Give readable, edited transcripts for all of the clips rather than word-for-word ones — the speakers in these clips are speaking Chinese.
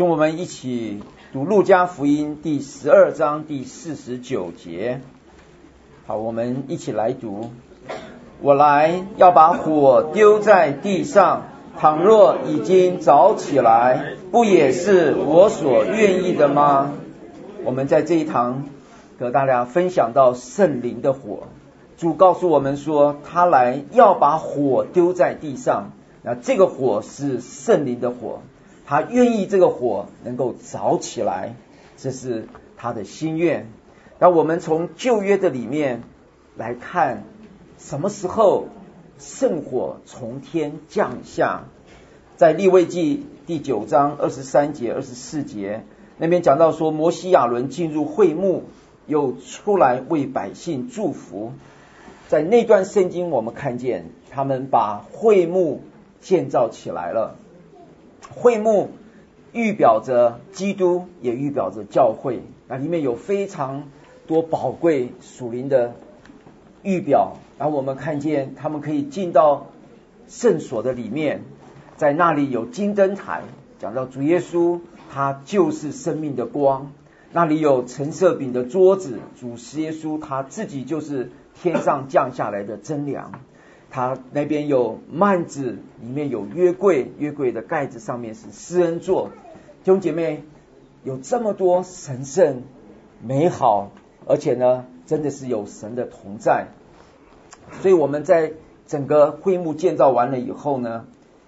请我们一起读路加福音第12章第49节。好，我们一起来读。我来要把火丢在地上，倘若已经着起来，不也是我所愿意的吗？我们在这一堂和大家分享到圣灵的火，主告诉我们说他来要把火丢在地上，那这个火是圣灵的火，他愿意这个火能够着起来，这是他的心愿。那我们从旧约的里面来看，什么时候圣火从天降下？在利未记第9章23节24节那边讲到说，摩西亚伦进入会幕，又出来为百姓祝福。在那段圣经我们看见他们把会幕建造起来了。会幕预表着基督，也预表着教会，那里面有非常多宝贵属灵的预表。然后我们看见他们可以进到圣所的里面，在那里有金灯台，讲到主耶稣他就是生命的光，那里有陈设饼的桌子，主耶稣他自己就是天上降下来的真粮。他那边有幔子，里面有约柜，约柜的盖子上面是施恩座。弟兄姐妹，有这么多神圣美好，而且呢真的是有神的同在。所以我们在整个会幕建造完了以后呢，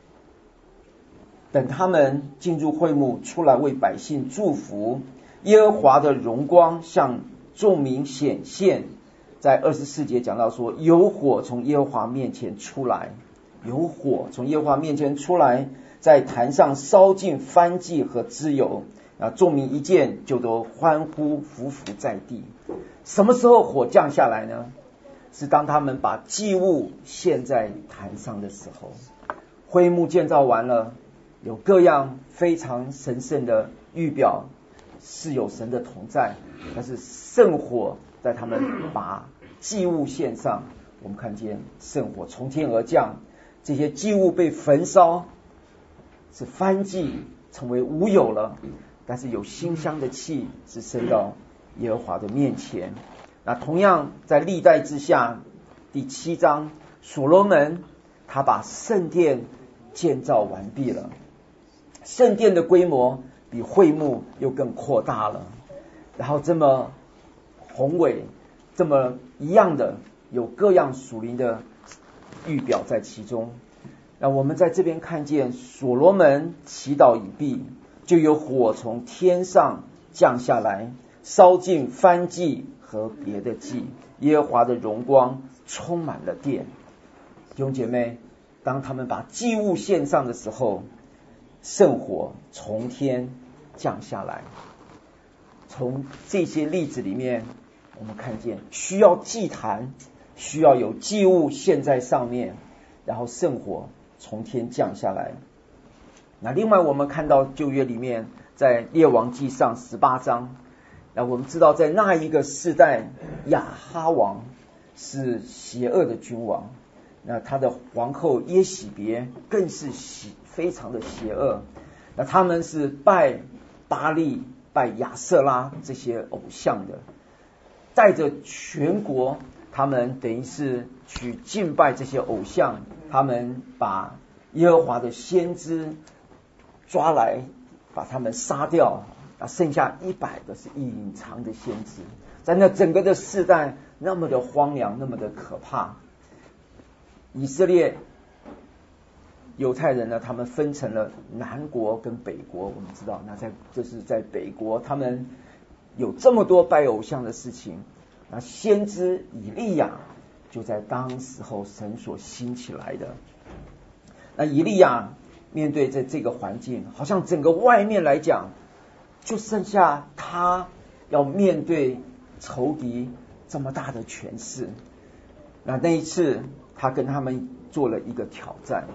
等他们进入会幕，出来为百姓祝福，耶和华的荣光向众民显现。在24节讲到说，有火从耶和华面前出来，有火从耶和华面前出来，在坛上烧尽燔祭和脂油，众民一见就都欢呼伏伏在地。什么时候火降下来呢？是当他们把祭物献在坛上的时候。会幕建造完了，有各样非常神圣的预表，是有神的同在，但是圣火在他们把祭物献上，我们看见圣火从天而降，这些祭物被焚烧，是燔祭成为无有了，但是有馨香的气是升到耶和华的面前。那同样在历代之下第7章，所罗门他把圣殿建造完毕了，圣殿的规模比会幕又更扩大了，然后这么宏伟，这么一样的有各样属灵的预表在其中。那我们在这边看见所罗门祈祷已毕，就有火从天上降下来，烧尽燔祭和别的祭，耶和华的荣光充满了殿。弟兄姐妹，当他们把祭物献上的时候，圣火从天降下来。从这些例子里面我们看见需要祭坛，需要有祭物献在上面，然后圣火从天降下来。那另外我们看到旧约里面在列王记上18章，那我们知道在那一个世代，亚哈王是邪恶的君王，那他的皇后耶洗别更是非常的邪恶。那他们是拜巴力、拜亚瑟拉这些偶像的，带着全国，他们等于是去敬拜这些偶像，他们把耶和华的先知抓来，把他们杀掉，剩下100个是隐藏的先知。在那整个的世代那么的荒凉，那么的可怕。以色列犹太人呢，他们分成了南国跟北国。我们知道，这是在北国，他们有这么多拜偶像的事情。那先知以利亚就在当时候神所兴起来的。那以利亚面对这个环境，好像整个外面来讲就剩下他要面对仇敌这么大的权势。那一次他跟他们做了一个挑战，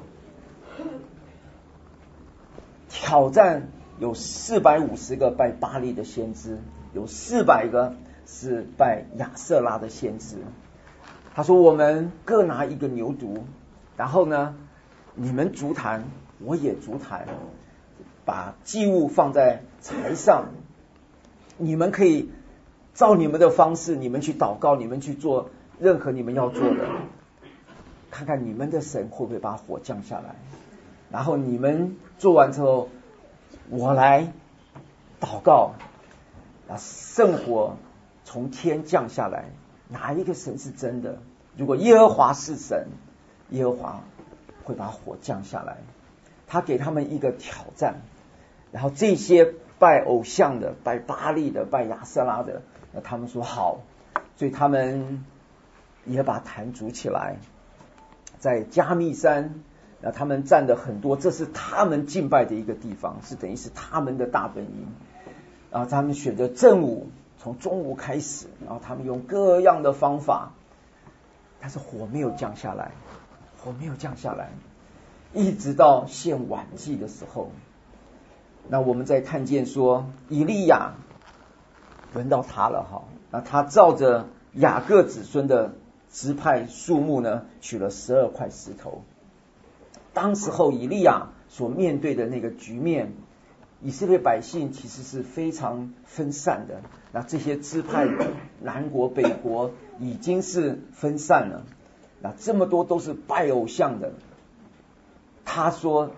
有450个拜巴力的先知，有400个是拜亚瑟拉的先知。他说我们各拿一个牛犊，然后呢你们足坛我也足坛， 把祭物放在柴上，你们可以照你们的方式，你们去祷告，你们去做任何你们要做的，看看你们的神会不会把火降下来。然后你们做完之后，我来祷告，圣火从天降下来。哪一个神是真的？如果耶和华是神，耶和华会把火降下来。他给他们一个挑战，然后这些拜偶像的、拜巴力的、拜亚瑟拉的，那他们说好，所以他们也把坛筑起来，在加密山，那他们占的很多，这是他们敬拜的一个地方，是等于是他们的大本营。然后他们选择正午，从中午开始，然后他们用各样的方法，但是火没有降下来，火没有降下来，一直到献晚祭的时候，那我们再看见说以利亚轮到他了哈，那他照着雅各子孙的支派数目呢，取了12块石头。当时候以利亚所面对的那个局面，以色列百姓其实是非常分散的，那这些支派南国北国已经是分散了，那这么多都是拜偶像的。他说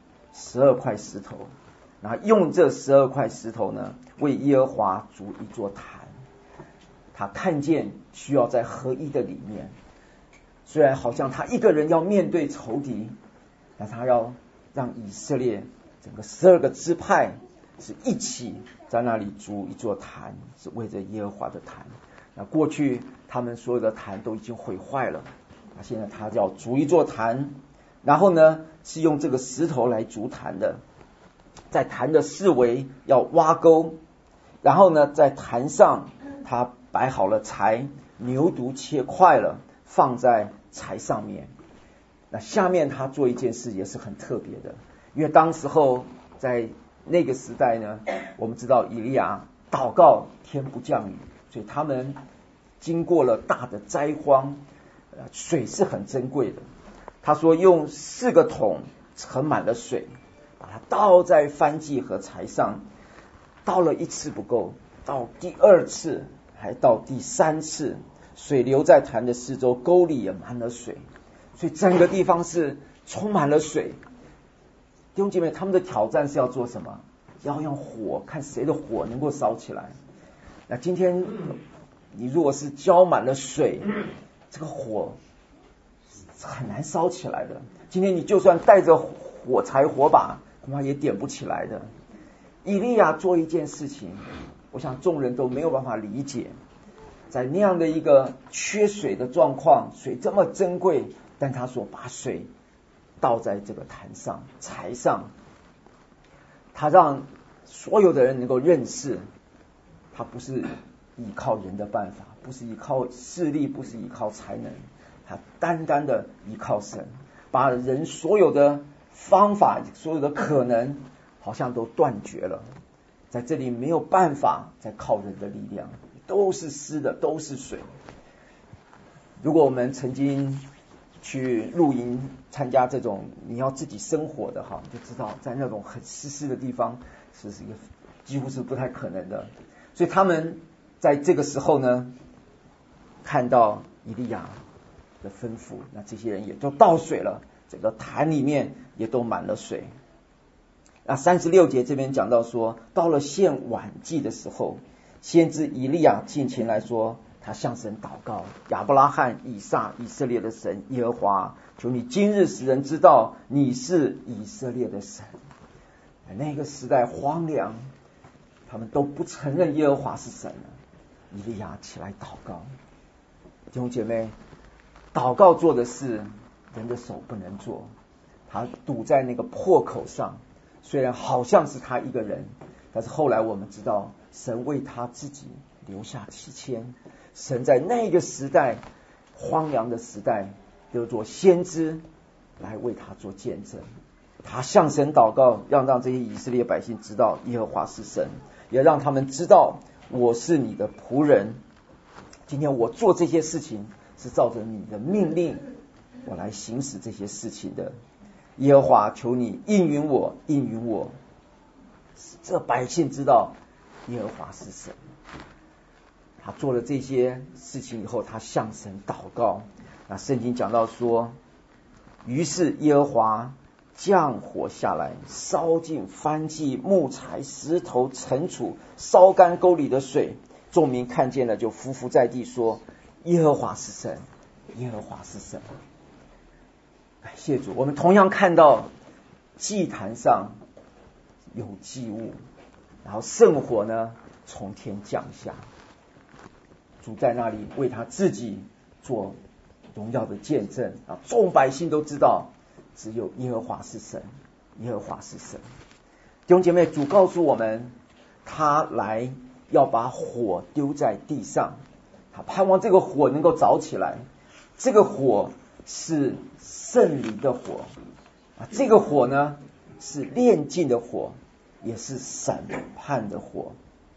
12块石头，然后用这12块石头呢，为耶和华筑一座坛。他看见需要在合一的里面，虽然好像他一个人要面对仇敌，但他要让以色列整个12个支派是一起在那里筑一座坛，是为着耶和华的坛。那过去他们所有的坛都已经毁坏了，那现在他要筑一座坛，然后呢是用这个石头来筑坛的，在坛的四围要挖沟，然后呢在坛上他摆好了柴，牛犊切块了，放在柴上面。那下面他做一件事也是很特别的，因为当时候在那个时代呢，我们知道以利亚祷告天不降雨，所以他们经过了大的灾荒，水是很珍贵的。他说用4个桶盛满了水，把它倒在燔祭和柴上，倒了1次不够，到第2次还到第3次，水流在坛的四周，沟里也满了水，所以整个地方是充满了水。弟兄姐妹，他们的挑战是要做什么？要用火，看谁的火能够烧起来。那今天你如果是浇满了水，这个火很难烧起来的。今天你就算带着火柴火把，恐怕也点不起来的。以利亚做一件事情，我想众人都没有办法理解，在那样的一个缺水的状况，水这么珍贵，但他说把水倒在这个坛上、柴上，他让所有的人能够认识，他不是依靠人的办法，不是依靠势力，不是依靠才能，他单单的依靠神，把人所有的方法、所有的可能好像都断绝了。在这里没有办法再靠人的力量，都是湿的，都是水。如果我们曾经去露营参加这种你要自己生火的哈，就知道在那种很湿的地方是一个几乎是不太可能的。所以他们在这个时候呢，看到以利亚的吩咐，那这些人也都倒水了，整个坛里面也都满了水。那36节这边讲到说，到了献晚祭的时候，先知以利亚进前来说，他向神祷告，亚伯拉罕、以撒、以色列的神耶和华，求你今日使人知道你是以色列的神。那个时代荒凉，他们都不承认耶和华是神了。以利亚起来祷告。弟兄姐妹，祷告做的事人的手不能做，他堵在那个破口上，虽然好像是他一个人，但是后来我们知道神为他自己留下7000，神在那个时代荒凉的时代得做先知来为他做见证。他向神祷告，让这些以色列百姓知道耶和华是神，也让他们知道我是你的仆人，今天我做这些事情是照着你的命令我来行使这些事情的。耶和华，求你应允我，应允我。 这百姓知道耶和华是神。他做了这些事情以后，他向神祷告。那圣经讲到说，于是耶和华降火下来，烧尽燔祭、木材、石头、尘土，烧干沟里的水。众民看见了，就伏伏在地说：耶和华是神，耶和华是神。感谢主，我们同样看到祭坛上有祭物，然后圣火呢从天降下，主在那里为他自己做荣耀的见证啊！众百姓都知道，只有耶和华是神，耶和华是神。弟兄姐妹，主告诉我们，他来要把火丢在地上，他盼望这个火能够着起来。这个火是圣灵的火啊，这个火呢是炼净的火，也是审判的火。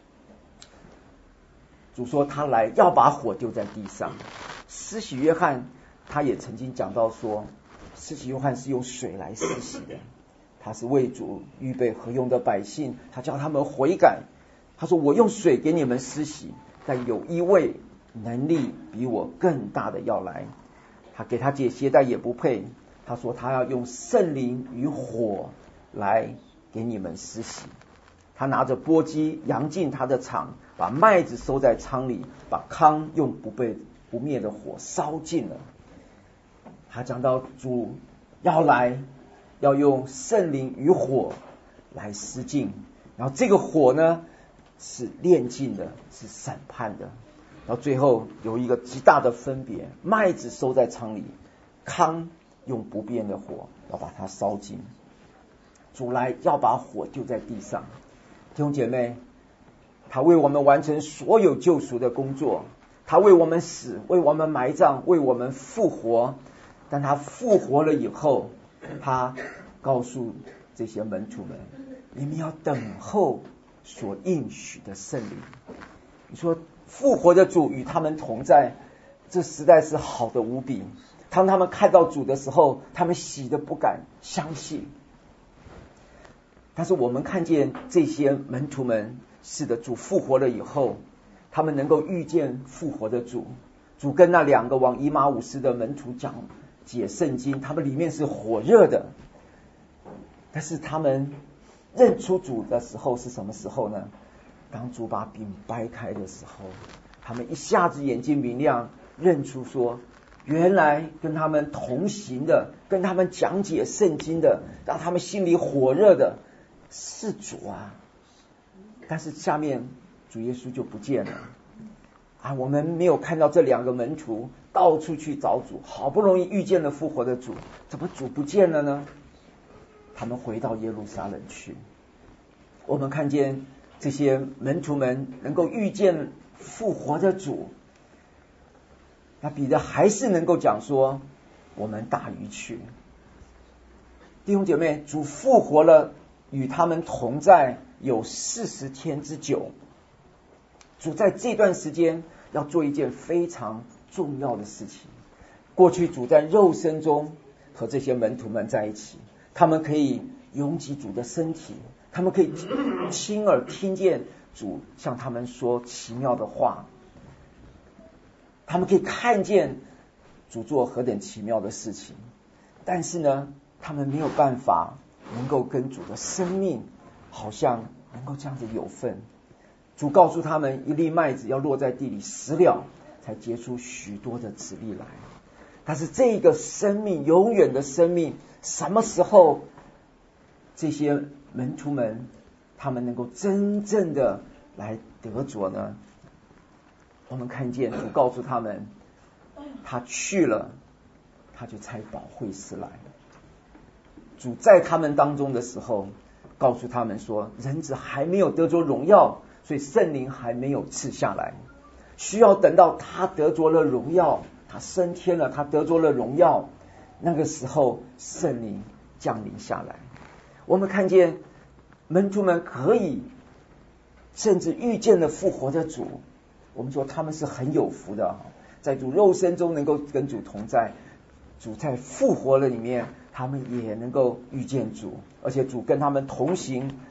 主说他来要把火丢在地上。施洗约翰他也曾经讲到说，施洗约翰是用水来施洗的，他是为主预备何用的百姓，他叫他们悔改。他说我用水给你们施洗，但有一位能力比我更大的要来，他给他解鞋带也不配。他说他要用圣灵与火来给你们施洗。他拿着簸箕扬进他的场，把麦子收在仓里，把糠用不灭的火烧尽了。他讲到主要来，要用圣灵与火来施尽，然后这个火呢是炼净的，是审判的。到最后有一个极大的分别，麦子收在仓里，糠用不变的火要把它烧尽。主来要把火丢在地上。弟兄姐妹，他为我们完成所有救赎的工作，他为我们死，为我们埋葬，为我们复活。但他复活了以后，他告诉这些门徒们，你们要等候所应许的圣灵。你说复活的主与他们同在，这实在是好的无比。当他们看到主的时候，他们喜得不敢相信。但是我们看见这些门徒们，是的，主复活了以后，他们能够遇见复活的主。主跟那两个往以马忤斯的门徒讲解圣经，他们里面是火热的。但是他们认出主的时候是什么时候呢？当主把饼掰开的时候，他们一下子眼睛明亮，认出说，原来跟他们同行的，跟他们讲解圣经的，让他们心里火热的是主啊。但是下面主耶稣就不见了啊！我们没有看到这两个门徒到处去找主，好不容易遇见了复活的主，怎么主不见了呢？他们回到耶路撒冷去。我们看见这些门徒们能够遇见复活的主，那彼得还是能够讲说，我们打鱼去。弟兄姐妹，主复活了，与他们同在有40天之久。主在这段时间要做一件非常重要的事情。过去主在肉身中和这些门徒们在一起，他们可以拥挤主的身体，他们可以亲耳听见主向他们说奇妙的话，他们可以看见主做何等奇妙的事情。但是呢，他们没有办法能够跟主的生命好像能够这样子有份。主告诉他们，一粒麦子要落在地里死了，才结出许多的子粒来。但是这个生命，永远的生命，什么时候这些门徒们他们能够真正的来得着呢？我们看见主告诉他们，他去了，他就差保惠师来。主在他们当中的时候告诉他们说，人子还没有得着荣耀，所以圣灵还没有赐下来，需要等到他得着了荣耀，他升天了，他得着了荣耀，那个时候圣灵降临下来。我们看见门徒们可以甚至遇见了复活的主，我们说他们是很有福的，在主肉身中能够跟主同在，主在复活了里面，他们也能够遇见主，而且主跟他们同行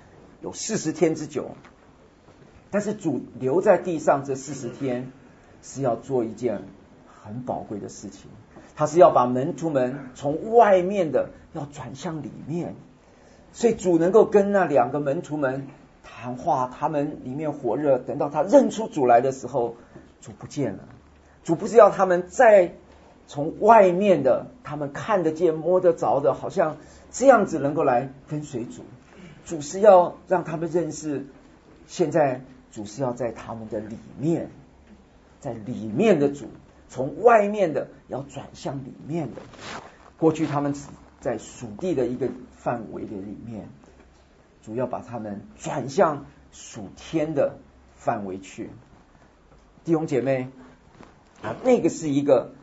有40天之久。但是主留在地上这40天是要做一件很宝贵的事情，他是要把门徒们从外面的要转向里面。所以主能够跟那2个门徒们谈话，他们里面火热，等到他认出主来的时候，主不见了。主不是要他们再从外面的他们看得见摸得着的好像这样子能够来跟随主，主是要让他们认识，现在主是要在他们的里面，在里面的主，从外面的要转向里面的。过去他们只在属地的一个范围的里面，主要把他们转向属天的范围去。弟兄姐妹那个是一个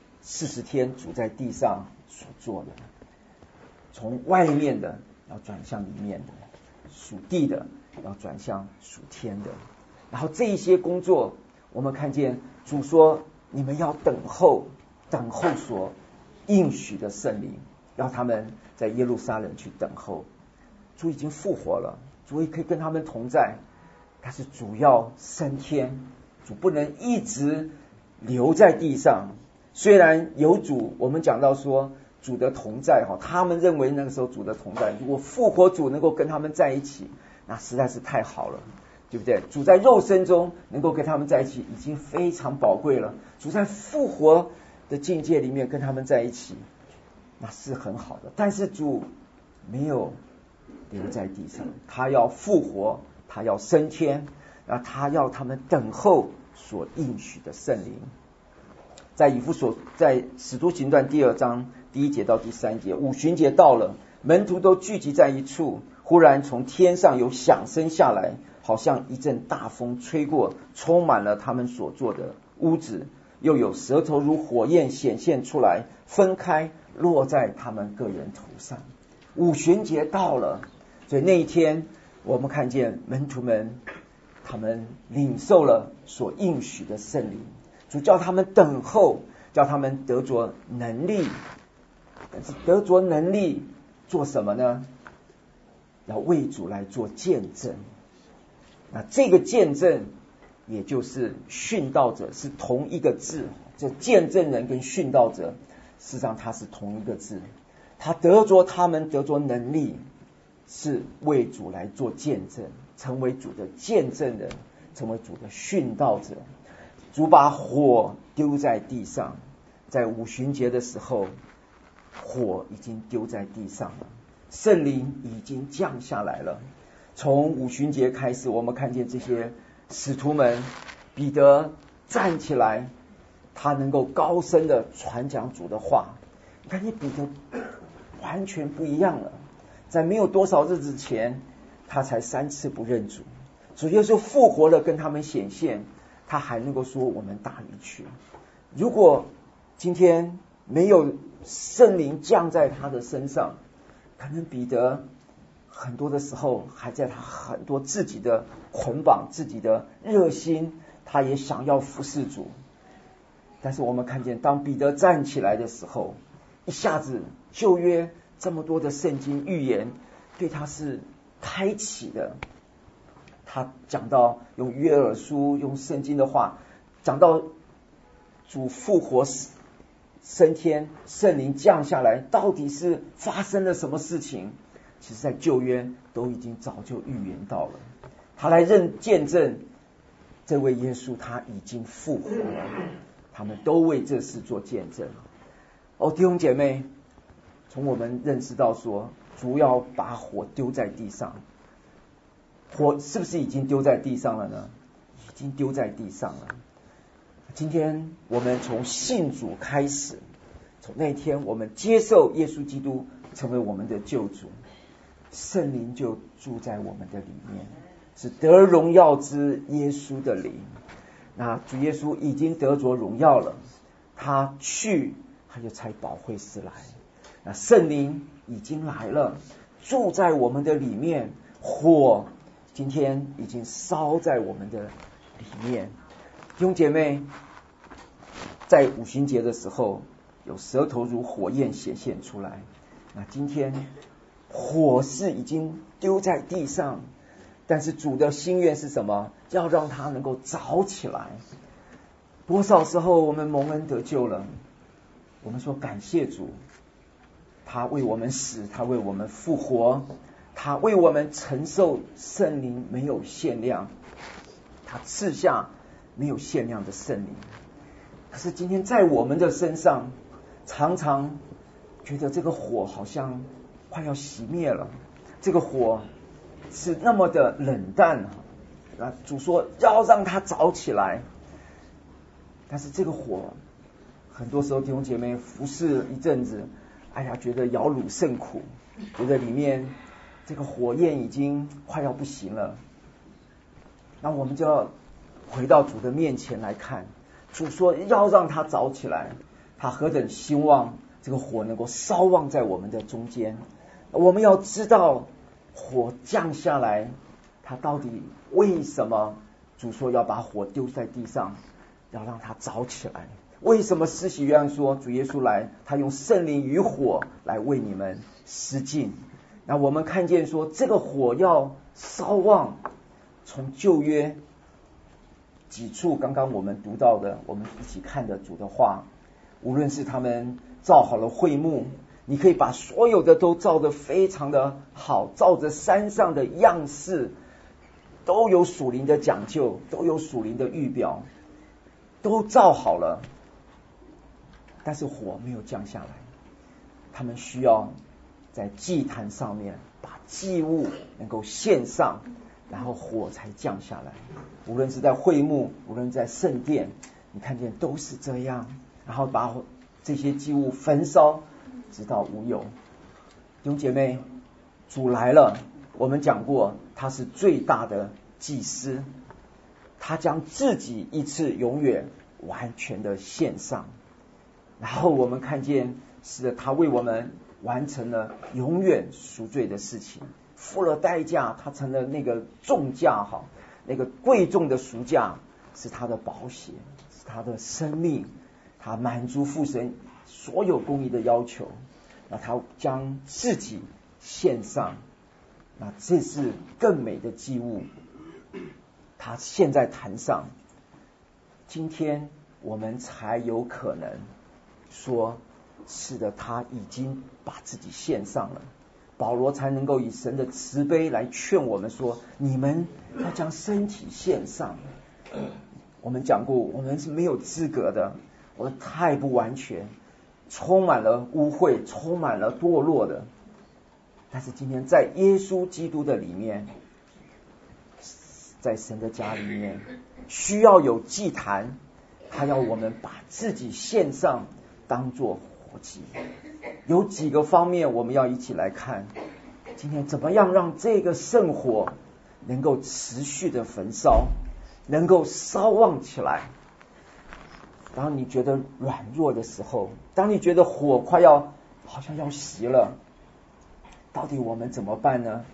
40天主在地上所做的，从外面的要转向里面的，属地的要转向属天的。然后这一些工作我们看见主说，你们要等候所应许的圣灵，让他们在耶路撒冷去等候。主已经复活了，主也可以跟他们同在，但是主要升天，主不能一直留在地上。虽然有主，我们讲到说主的同在，他们认为那个时候主的同在，如果复活主能够跟他们在一起，那实在是太好了，对不对？主在肉身中能够跟他们在一起已经非常宝贵了，主在复活的境界里面跟他们在一起，那是很好的。但是主没有留在地上，他要复活，他要升天，他要他们等候所应许的圣灵。在使徒行传2章1节到3节，五旬节到了，门徒都聚集在一处，忽然从天上有响声下来，好像一阵大风吹过，充满了他们所坐的屋子，又有舌头如火焰显现出来，分开落在他们个人头上。五旬节到了，所以那一天我们看见门徒们他们领受了所应许的圣灵，主叫他们等候，叫他们得着能力。但是得着能力做什么呢？要为主来做见证。那这个见证也就是殉道者，是同一个字，这见证人跟殉道者事实上它是同一个字。他们得着能力，是为主来做见证，成为主的见证人，成为主的殉道者。主把火丢在地上，在五旬节的时候，火已经丢在地上了，圣灵已经降下来了。从五旬节开始，我们看见这些使徒们，彼得站起来，他能够高声的传讲主的话。你看见彼得完全不一样了，在没有多少日子前，他才3次不认主，主耶稣复活了跟他们显现，他还能够说我们大鱼去。如果今天没有圣灵降在他的身上，可能彼得很多的时候还在他很多自己的捆绑，自己的热心，他也想要服侍主。但是我们看见当彼得站起来的时候，一下子旧约这么多的圣经预言对他是开启的。他讲到用约珥书，用圣经的话讲到主复活升天，圣灵降下来，到底是发生了什么事情？其实在旧约都已经早就预言到了。他来见证这位耶稣他已经复活了，他们都为这事做见证。弟兄姐妹，从我们认识到说主要把火丢在地上，火是不是已经丢在地上了呢？已经丢在地上了。今天我们从信主开始，从那天我们接受耶稣基督成为我们的救主，圣灵就住在我们的里面，是得荣耀之耶稣的灵。那主耶稣已经得着荣耀了，他去他就差保惠师来，那圣灵已经来了，住在我们的里面，火今天已经烧在我们的里面。弟兄姐妹，在五旬节的时候有舌头如火焰显现出来，那今天火是已经丢在地上， 但是主的心愿是什么？要让它能够早起来。多少时候我们蒙恩得救了，我们说感谢主，他为我们死，他为我们复活，他为我们承受圣灵没有限量，他赐下没有限量的圣灵。可是今天在我们的身上，常常觉得这个火好像快要熄灭了，这个火是那么的冷淡啊！主说要让它早起来，但是这个火很多时候弟兄姐妹服侍一阵子，哎呀，觉得摇橹甚苦，觉得里面这个火焰已经快要不行了。那我们就要回到主的面前来看，主说要让它早起来，他何等希望这个火能够烧旺在我们的中间。我们要知道火降下来，他到底为什么主说要把火丢在地上，要让它早起来？为什么施洗约翰说主耶稣来，他用圣灵与火来为你们施浸？那我们看见说这个火要烧旺，从旧约几处刚刚我们读到的，我们一起看的主的话，无论是他们造好了会幕，你可以把所有的都造得非常的好，照着山上的样式，都有属灵的讲究，都有属灵的预表，都造好了，但是火没有降下来。他们需要在祭坛上面把祭物能够献上，然后火才降下来。无论是在会幕，无论在圣殿，你看见都是这样，然后把这些祭物焚烧直到无有。弟兄姐妹，主来了，我们讲过他是最大的祭司，他将自己一次永远完全的献上，然后我们看见是的，他为我们完成了永远赎罪的事情，付了代价，他成了那个重价，那个贵重的赎价，是他的宝血，是他的生命，他满足父神所有公义的要求，那他将自己献上，那这是更美的祭物，他现在坛上，今天我们才有可能说是的，他已经把自己献上了。保罗才能够以神的慈悲来劝我们说，你们要将身体献上。我们讲过，我们是没有资格的，我们太不完全，充满了污秽，充满了堕落的。但是今天在耶稣基督的里面，在神的家里面，需要有祭坛，他要我们把自己献上，当作活祭。有几个方面我们要一起来看，今天怎么样让这个圣火能够持续的焚烧，能够烧旺起来。当你觉得软弱的时候，当你觉得火快要好像要熄了，到底我们怎么办呢？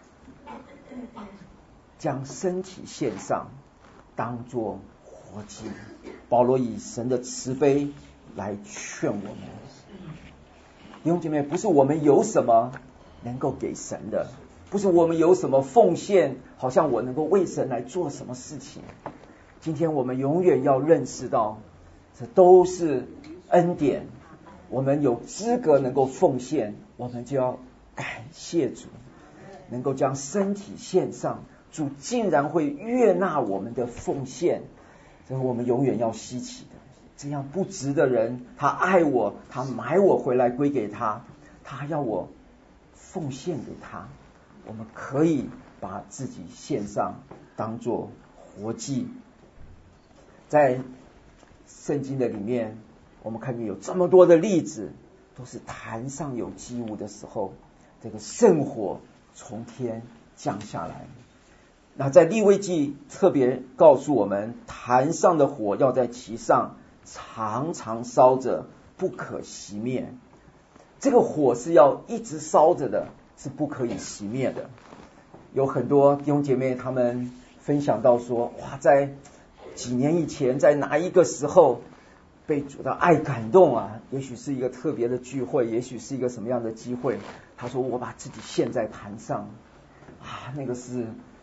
将身体献上，当作活祭。保罗以神的慈悲来劝我们。弟兄姐妹，不是我们有什么能够给神的，不是我们有什么奉献，好像我能够为神来做什么事情。今天我们永远要认识到，这都是恩典，我们有资格能够奉献，我们就要感谢主，能够将身体献上，主竟然会悦纳我们的奉献，这是我们永远要稀奇的。这样不值的人，他爱我，他买我回来归给他，他要我奉献给他，我们可以把自己献上，当作活祭。在圣经的里面，我们看见有这么多的例子，都是坛上有祭物的时候，这个圣火从天降下来。那在利未记特别告诉我们，坛上的火要在其上常常烧着，不可熄灭。这个火是要一直烧着的，是不可以熄灭的。有很多弟兄姐妹他们分享到说，哇，在几年以前，在哪一个时候被主的爱感动啊，也许是一个特别的聚会，也许是一个什么样的机会，他说我把自己献在坛上啊，那个是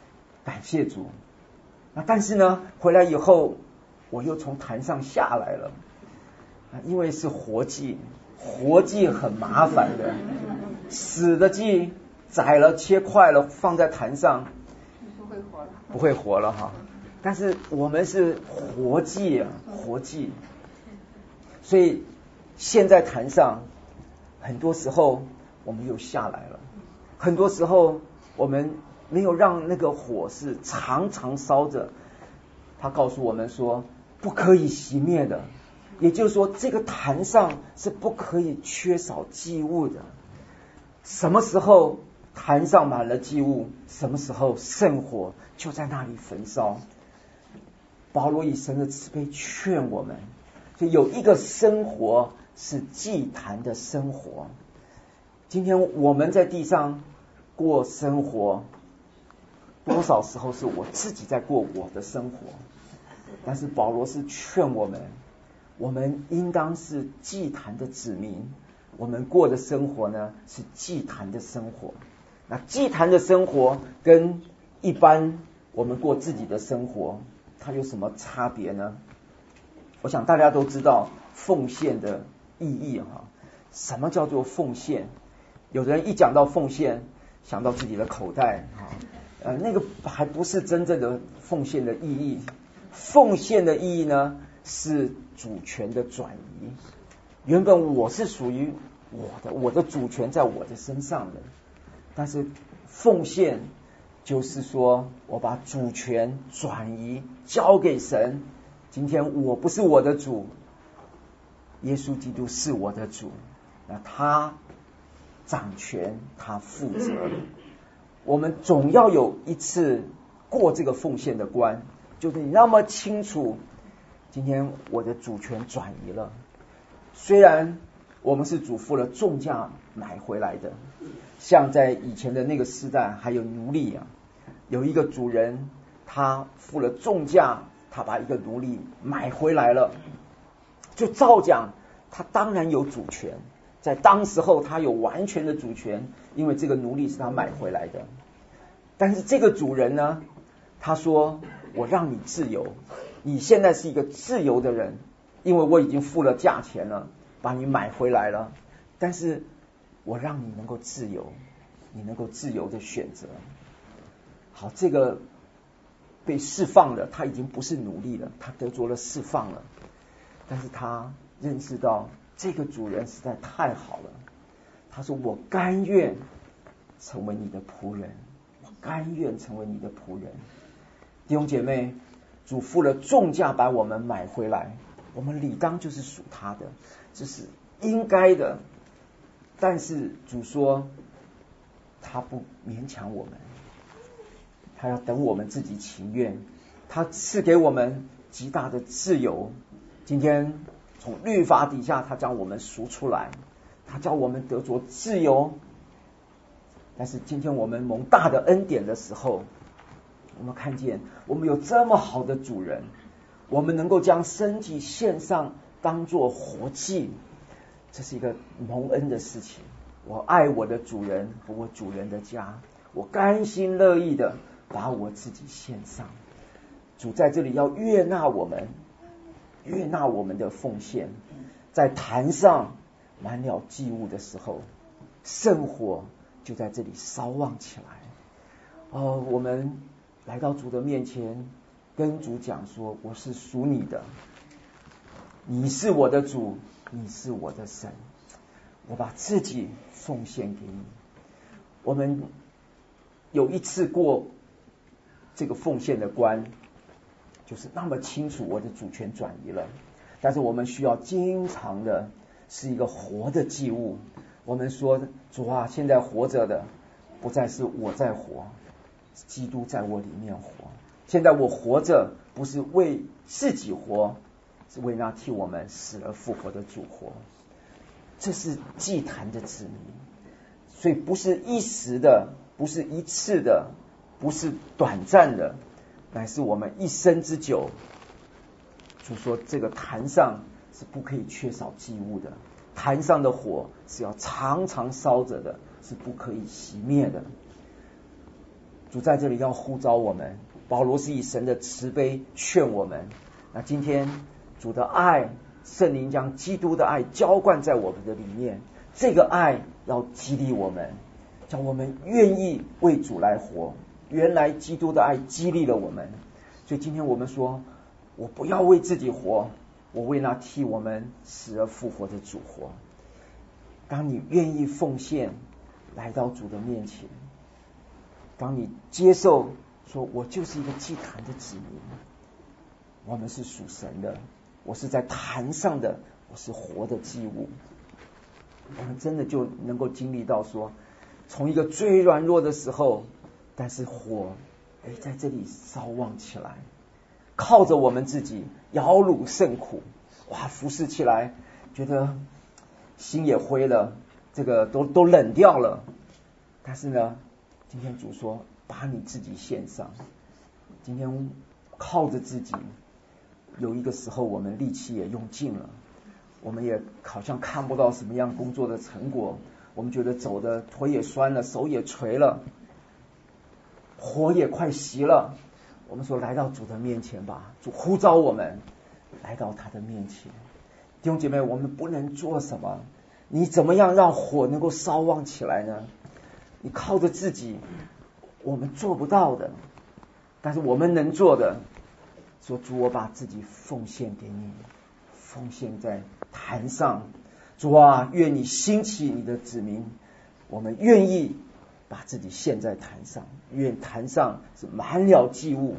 感谢主。那但是呢，回来以后我又从坛上下来了，因为是活祭，活祭很麻烦的，死的祭宰了切块了放在坛上不会活了哈。但是我们是活祭啊，活祭，所以现在坛上很多时候我们又下来了，很多时候我们没有让那个火是常常烧着。他告诉我们说不可以熄灭的，也就是说这个坛上是不可以缺少祭物的。什么时候坛上满了祭物，什么时候圣火就在那里焚烧。保罗以神的慈悲劝我们，就有一个生活是祭坛的生活。今天我们在地上过生活，多少时候是我自己在过我的生活，但是保罗是劝我们，我们应当是祭坛的子民，我们过的生活呢是祭坛的生活。那祭坛的生活跟一般我们过自己的生活它有什么差别呢？我想大家都知道奉献的意义哈。什么叫做奉献？有的人一讲到奉献想到自己的口袋那个还不是真正的奉献的意义。奉献的意义呢是主权的转移。原本我是属于我的主权在我的身上的，但是奉献就是说我把主权转移交给神。今天我不是我的主，耶稣基督是我的主，那他掌权，他负责。我们总要有一次过这个奉献的关，就是你那么清楚，今天我的主权转移了。虽然我们是主付了重价买回来的，像在以前的那个时代还有奴隶有一个主人他付了重价，他把一个奴隶买回来了，就照讲他当然有主权，在当时候他有完全的主权，因为这个奴隶是他买回来的。但是这个主人呢，他说我让你自由，你现在是一个自由的人，因为我已经付了价钱了，把你买回来了，但是我让你能够自由，你能够自由的选择。好，这个被释放了，他已经不是奴隶了，他得着了释放了。但是他认识到这个主人实在太好了，他说我甘愿成为你的仆人，我甘愿成为你的仆人。弟兄姐妹，主付了重价把我们买回来，我们理当就是属他的，这是应该的。但是主说他不勉强我们，他要等我们自己情愿，他赐给我们极大的自由。今天从律法底下他将我们赎出来，他叫我们得着自由。但是今天我们蒙大的恩典的时候，我们看见我们有这么好的主人，我们能够将身体献上当作活祭，这是一个蒙恩的事情。我爱我的主人和我主人的家，我甘心乐意的把我自己献上。主在这里要悦纳我们，悦纳我们的奉献。在坛上满了祭物的时候，圣火就在这里烧旺起来。我们来到主的面前，跟主讲说，我是属你的，你是我的主，你是我的神，我把自己奉献给你。我们有一次过这个奉献的关，就是那么清楚我的主权转移了。但是我们需要经常的是一个活的祭物。我们说，主啊，现在活着的不再是我在活，基督在我里面活。现在我活着不是为自己活，是为那替我们死而复活的主活。这是祭坛的子民，所以不是一时的，不是一次的，不是短暂的，乃是我们一生之久。就说这个坛上是不可以缺少祭物的，坛上的火是要常常烧着的，是不可以熄灭的。 主在这里要呼召我们，保罗是以神的慈悲劝我们。那今天主的爱，圣灵将基督的爱浇灌在我们的里面，这个爱要激励我们，叫我们愿意为主来活。原来基督的爱激励了我们，所以今天我们说，我不要为自己活，我为那替我们死而复活的主活。当你愿意奉献来到主的面前，当你接受说我就是一个祭坛的子民，我们是属神的，我是在坛上的，我是活的祭物，我们真的就能够经历到说，从一个最软弱的时候，但是火在这里烧旺起来，靠着我们自己摇橹甚苦，哇，服侍起来觉得心也灰了，这个都冷掉了。但是呢，今天主说把你自己献上。今天靠着自己，有一个时候我们力气也用尽了，我们也好像看不到什么样工作的成果，我们觉得走的腿也酸了，手也垂了，火也快熄了。我们说来到主的面前吧，主呼召我们来到他的面前。弟兄姐妹，我们不能做什么，你怎么样让火能够烧旺起来呢？你靠着自己我们做不到的，但是我们能做的，说主，我把自己奉献给你，奉献在坛上。主啊，愿你兴起你的子民，我们愿意把自己献在坛上，愿坛上是满了祭物。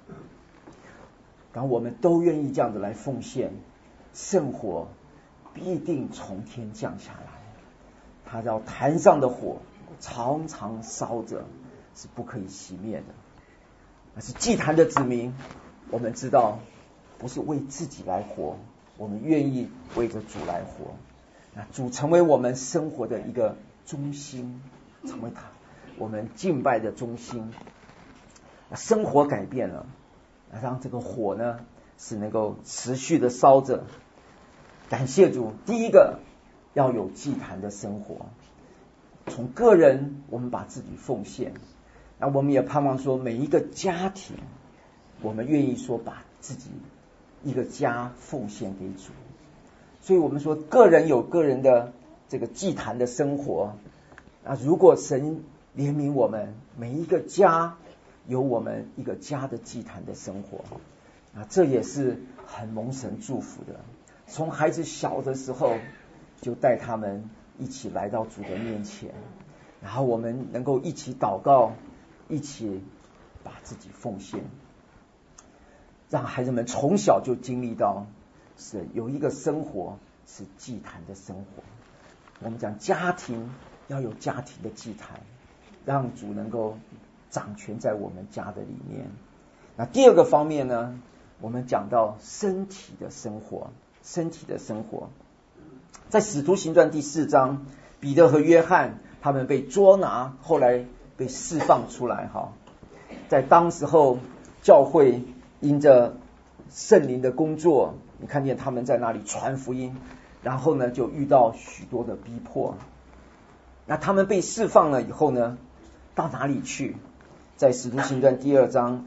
当我们都愿意这样子来奉献，圣火必定从天降下来，它叫坛上的火常常烧着，是不可以熄灭的。那是祭坛的子民，我们知道不是为自己来活，我们愿意为着主来活。那主成为我们生活的一个中心，成为我们敬拜的中心。生活改变了，让这个火呢是能够持续的烧着。感谢主，第一个要有祭坛的生活，从个人我们把自己奉献，那我们也盼望说每一个家庭，我们愿意说把自己一个家奉献给主。所以我们说个人有个人的这个祭坛的生活，如果神怜悯我们，每一个家有我们一个家的祭坛的生活，这也是很蒙神祝福的。从孩子小的时候就带他们一起来到主的面前，然后我们能够一起祷告，一起把自己奉献，让孩子们从小就经历到是有一个生活是祭坛的生活。我们讲家庭要有家庭的祭坛，让主能够掌权在我们家的里面。那第二个方面呢，我们讲到身体的生活。身体的生活，在使徒行传第4章，彼得和约翰他们被捉拿，后来被释放出来。在当时候教会因着圣灵的工作，你看见他们在那里传福音，然后呢就遇到许多的逼迫。那他们被释放了以后呢，到哪里去？在使徒行传第4章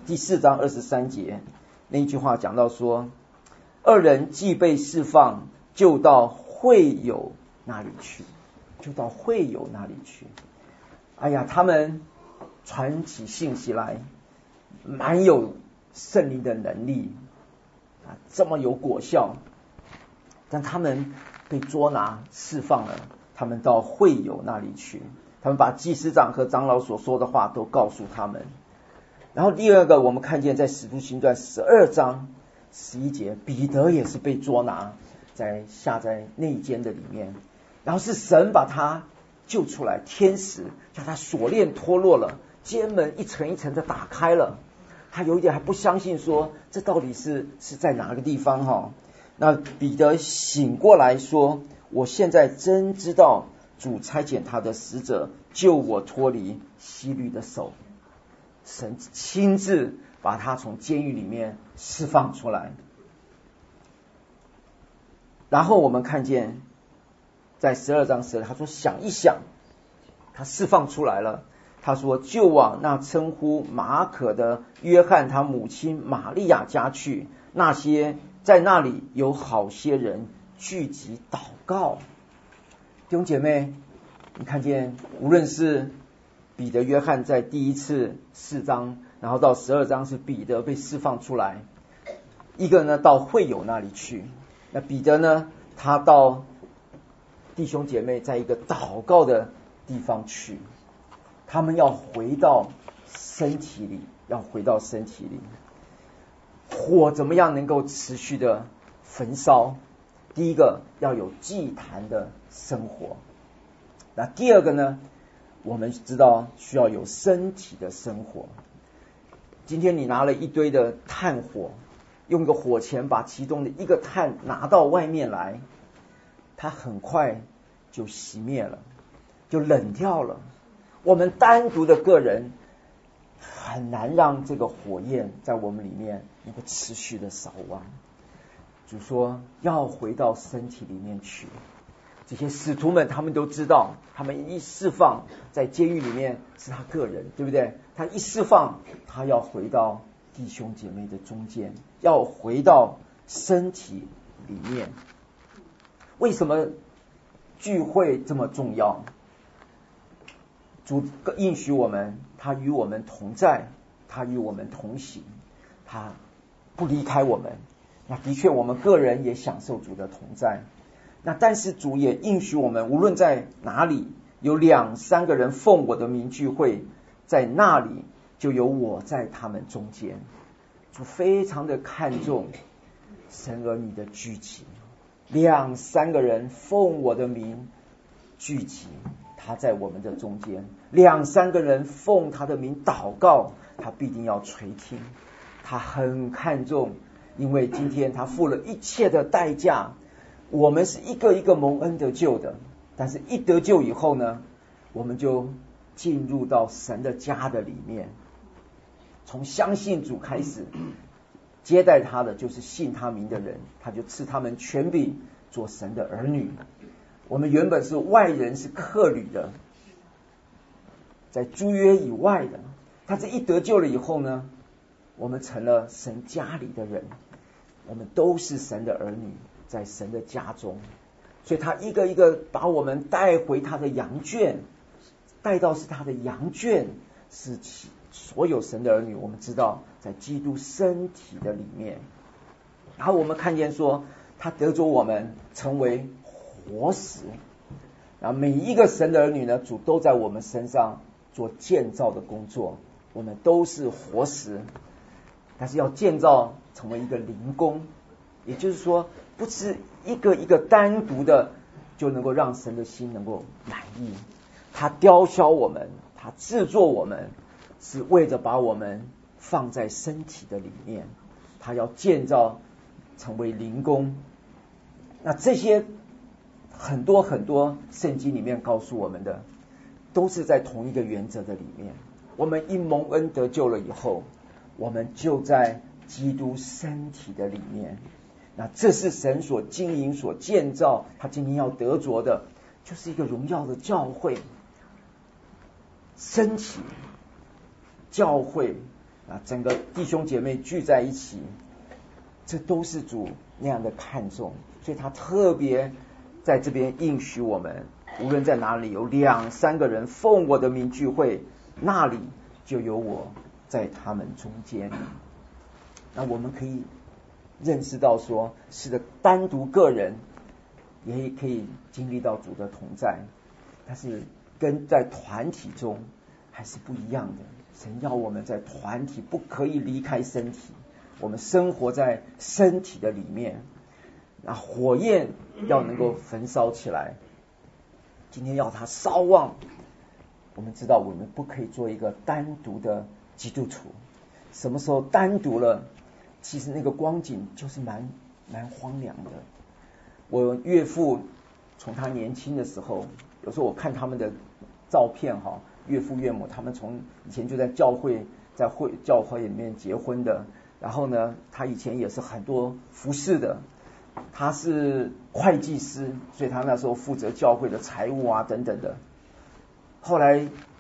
23节，那一句话讲到说，二人既被释放，就到会友那里去，就到会友那里去。哎呀，他们传起信息来，蛮有圣灵的能力这么有果效。但他们被捉拿释放了，他们到会友那里去，他们把祭司长和长老所说的话都告诉他们。然后第二个，我们看见在使徒行传12章11节，彼得也是被捉拿，下在内监的里面，然后是神把他救出来，天使叫他锁链脱落了，监门一层一层的打开了，他有一点还不相信，说这到底是在哪个地方那彼得醒过来说，我现在真知道主差遣他的使者救我脱离希律的手，神亲自把他从监狱里面释放出来。然后我们看见在12章12，他说想一想，他释放出来了， 他说就往那称呼马可的约翰他母亲玛利亚家去，那些在那里有好些人聚集祷告。弟兄姐妹，你看见无论是彼得约翰在第一次4章，然后到12章是彼得被释放出来，一个呢到会友那里去，那彼得呢他到弟兄姐妹在一个祷告的地方去，他们要回到身体里，要回到身体里。火怎么样能够持续的焚烧？第一个要有祭坛的生活，那第二个呢，我们知道需要有身体的生活。今天你拿了一堆的炭火，用个火钳把其中的一个炭拿到外面来，它很快就熄灭了，就冷掉了。我们单独的个人很难让这个火焰在我们里面能够持续的烧旺。主说要回到身体里面去。这些使徒们他们都知道，他们一释放在监狱里面是他个人，对不对？他一释放，他要回到弟兄姐妹的中间，要回到身体里面。为什么聚会这么重要？主应许我们，他与我们同在，他与我们同行，他不离开我们。那的确我们个人也享受主的同在，那但是主也应许我们，无论在哪里有2、3个人奉我的名聚会，在那里就有我在他们中间。主非常的看重神儿女的聚集，2、3个人奉我的名聚集，他在我们的中间；2、3个人奉他的名祷告，他必定要垂听。他很看重，因为今天他付了一切的代价，我们是一个一个蒙恩得救的，但是一得救以后呢，我们就进入到神的家的里面。从相信主开始，接待他的就是信他名的人，他就赐他们权柄做神的儿女。我们原本是外人，是客旅的，在诸约以外的，但是一得救了以后呢，我们成了神家里的人，我们都是神的儿女，在神的家中。所以他一个一个把我们带回他的羊圈，带到是他的羊圈，是所有神的儿女，我们知道在基督身体的里面。然后我们看见说，他得着我们成为活石，然后每一个神的儿女呢，主都在我们身上做建造的工作，我们都是活石，但是要建造成为一个灵宫，也就是说不是一个一个单独的就能够让神的心能够满意。他雕削我们，他制作我们，是为着把我们放在身体的里面，他要建造成为灵宫。那这些很多很多圣经里面告诉我们的，都是在同一个原则的里面。我们因蒙恩得救了以后，我们就在基督身体的里面。那这是神所经营所建造，他今天要得着的就是一个荣耀的教会。身体教会啊，整个弟兄姐妹聚在一起，这都是主那样的看重，所以他特别在这边应许我们，无论在哪里有2、3个人奉我的名聚会，那里就有我在他们中间。那我们可以认识到说，是的，单独个人也可以经历到主的同在，但是跟在团体中还是不一样的。神要我们在团体不可以离开身体，我们生活在身体的里面，那火焰要能够焚烧起来。今天要它烧旺，我们知道我们不可以做一个单独的基督徒。什么时候单独了，其实那个光景就是蛮荒凉的。我岳父从他年轻的时候，有时候我看他们的照片哈，岳父岳母他们从以前就在教会里面结婚的，然后呢，他以前也是很多服侍的，他是会计师，所以他那时候负责教会的财务啊等等的。后来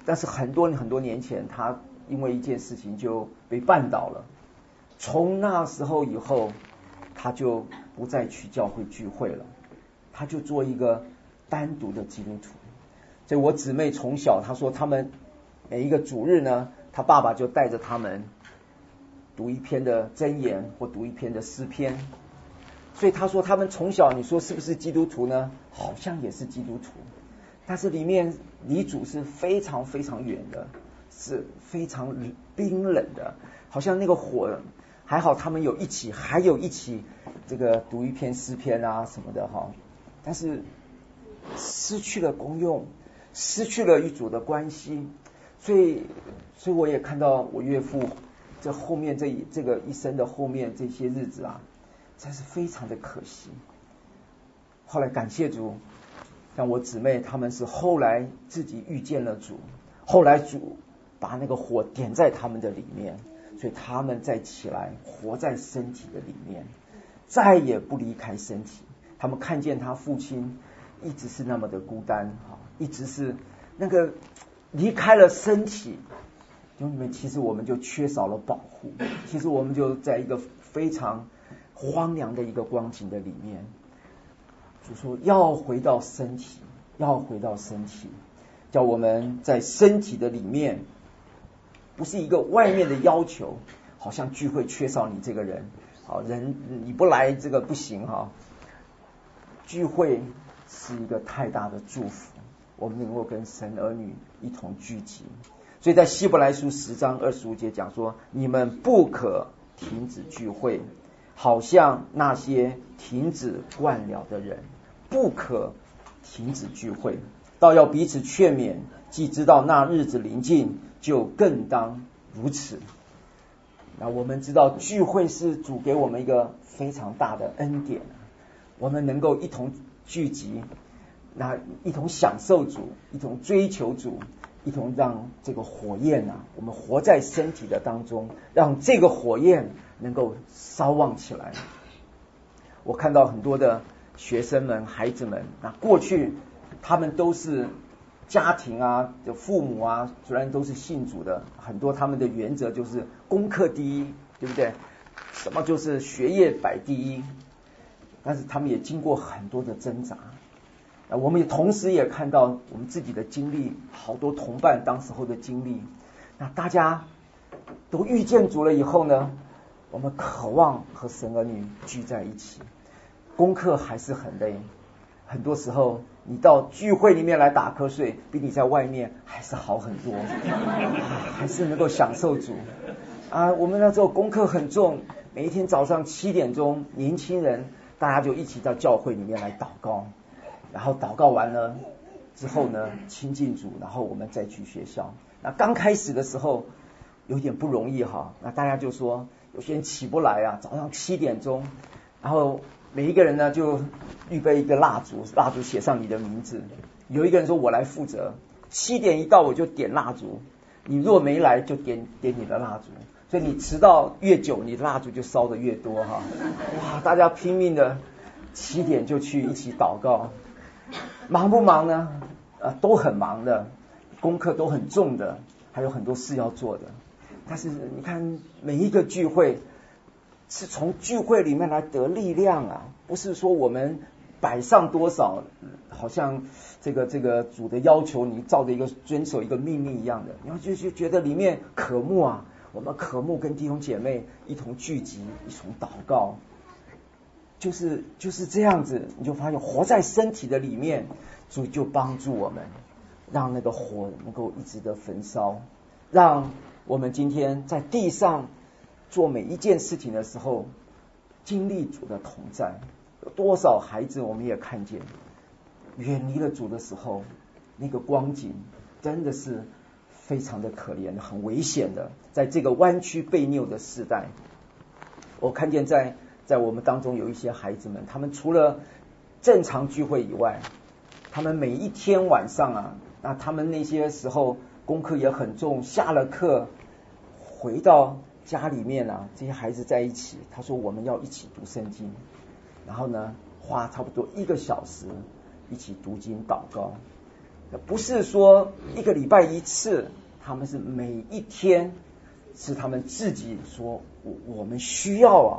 但是很多年前，他因为一件事情就被绊倒了。从那时候以后，他就不再去教会聚会了，他就做一个单独的基督徒。所以我姊妹从小，她说他们每一个主日呢，他爸爸就带着他们读一篇的箴言或读一篇的诗篇。所以他说他们从小，你说是不是基督徒呢？好像也是基督徒，但是里面离主是非常非常远的，是非常冰冷的，好像那个火。还好他们还有一起这个读一篇诗篇啊什么的哈，但是失去了功用，失去了与主的关系，所以我也看到我岳父这后面这个一生的后面这些日子啊，真是非常的可惜。后来感谢主，像我姊妹他们是后来自己遇见了主，后来主把那个火点在他们的里面，所以他们再起来活在身体的里面，再也不离开身体。他们看见他父亲一直是那么的孤单，一直是那个离开了身体，因为其实我们就缺少了保护，其实我们就在一个非常荒凉的一个光景的里面。就说要回到身体，要回到身体，叫我们在身体的里面，不是一个外面的要求，好像聚会缺少你这个人，好人你不来这个不行哈。聚会是一个太大的祝福，我们能够跟神儿女一同聚集。所以在希伯来书10章25节讲说，你们不可停止聚会，好像那些停止惯了的人，不可停止聚会，倒要彼此劝勉，既知道那日子临近，就更当如此。那我们知道聚会是主给我们一个非常大的恩典，我们能够一同聚集，那一同享受主，一同追求主，一同让这个火焰啊，我们活在身体的当中，让这个火焰能够烧旺起来。我看到很多的学生们孩子们，那过去他们都是家庭啊的父母啊，虽然都是信主的，很多他们的原则就是功课第一，对不对？什么就是学业摆第一，但是他们也经过很多的挣扎。我们也同时也看到我们自己的经历，好多同伴当时候的经历。那大家都遇见主了以后呢，我们渴望和神儿女聚在一起，功课还是很累，很多时候你到聚会里面来打瞌睡，比你在外面还是好很多，还是能够享受主啊。我们那时候功课很重，每一天早上7点钟，年轻人大家就一起到教会里面来祷告，然后祷告完了之后呢，亲近主，然后我们再去学校。那刚开始的时候有点不容易哈，那大家就说有些人起不来啊，早上7点钟，然后每一个人呢就预备一个蜡烛，蜡烛写上你的名字。有一个人说我来负责，7点一到我就点蜡烛，你若没来就点你的蜡烛，所以你迟到越久，你的蜡烛就烧得越多哈。哇，大家拼命的7点就去一起祷告。忙不忙呢？都很忙的，功课都很重的，还有很多事要做的。但是你看每一个聚会是从聚会里面来得力量啊，不是说我们摆上多少，好像这个主的要求你照着一个遵守一个命令一样的，然后就觉得里面渴慕啊，我们渴慕跟弟兄姐妹一同聚集，一同祷告。就是这样子，你就发现活在身体的里面，主就帮助我们，让那个火能够一直的焚烧，让我们今天在地上做每一件事情的时候，经历主的同在。有多少孩子我们也看见，远离了主的时候，那个光景真的是非常的可怜，很危险的。在这个弯曲悖拗的时代，我看见在我们当中有一些孩子们，他们除了正常聚会以外，他们每一天晚上啊，那他们那些时候功课也很重，下了课回到家里面啊，这些孩子在一起，他说我们要一起读圣经，然后呢花差不多1个小时一起读经祷告。 不是说一个礼拜一次，他们是每一天，是他们自己说我们需要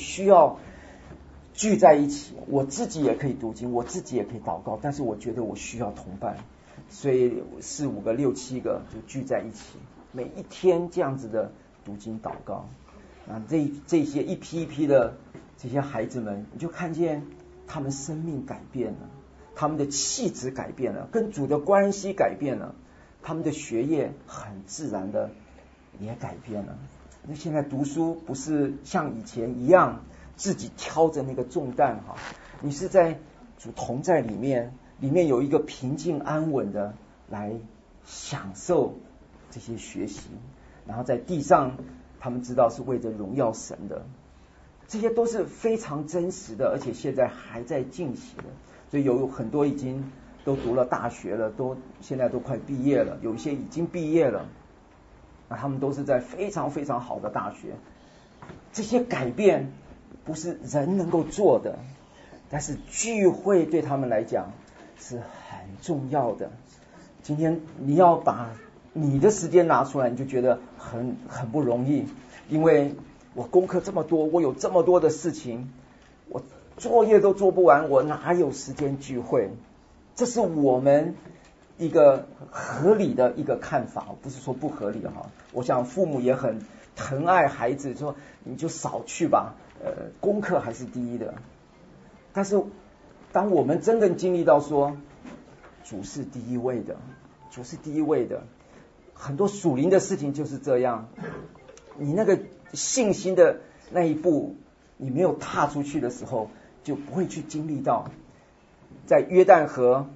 聚在一起，我自己也可以读经，我自己也可以祷告，但是我觉得我需要同伴，所以4、5个、6、7个就聚在一起，每一天这样子的读经祷告。这些一批一批的这些孩子们，你就看见他们生命改变了，他们的气质改变了，跟主的关系改变了，他们的学业很自然的也改变了。那现在读书不是像以前一样自己挑着那个重担哈，你是在主同在里面有一个平静安稳的来享受这些学习，然后在地上他们知道是为着荣耀神的，这些都是非常真实的，而且现在还在进行的。所以有很多已经都读了大学了，现在都快毕业了，有一些已经毕业了，他们都是在非常非常好的大学。这些改变不是人能够做的，但是聚会对他们来讲是很重要的。今天你要把你的时间拿出来，你就觉得很不容易，因为我功课这么多，我有这么多的事情，我作业都做不完，我哪有时间聚会？这是我们一个合理的一个看法，不是说不合理哈。我想父母也很疼爱孩子，说你就少去吧，功课还是第一的。但是当我们真正经历到说主是第一位的，主是第一位的，很多属灵的事情就是这样，你那个信心的那一步你没有踏出去的时候，就不会去经历到在约旦河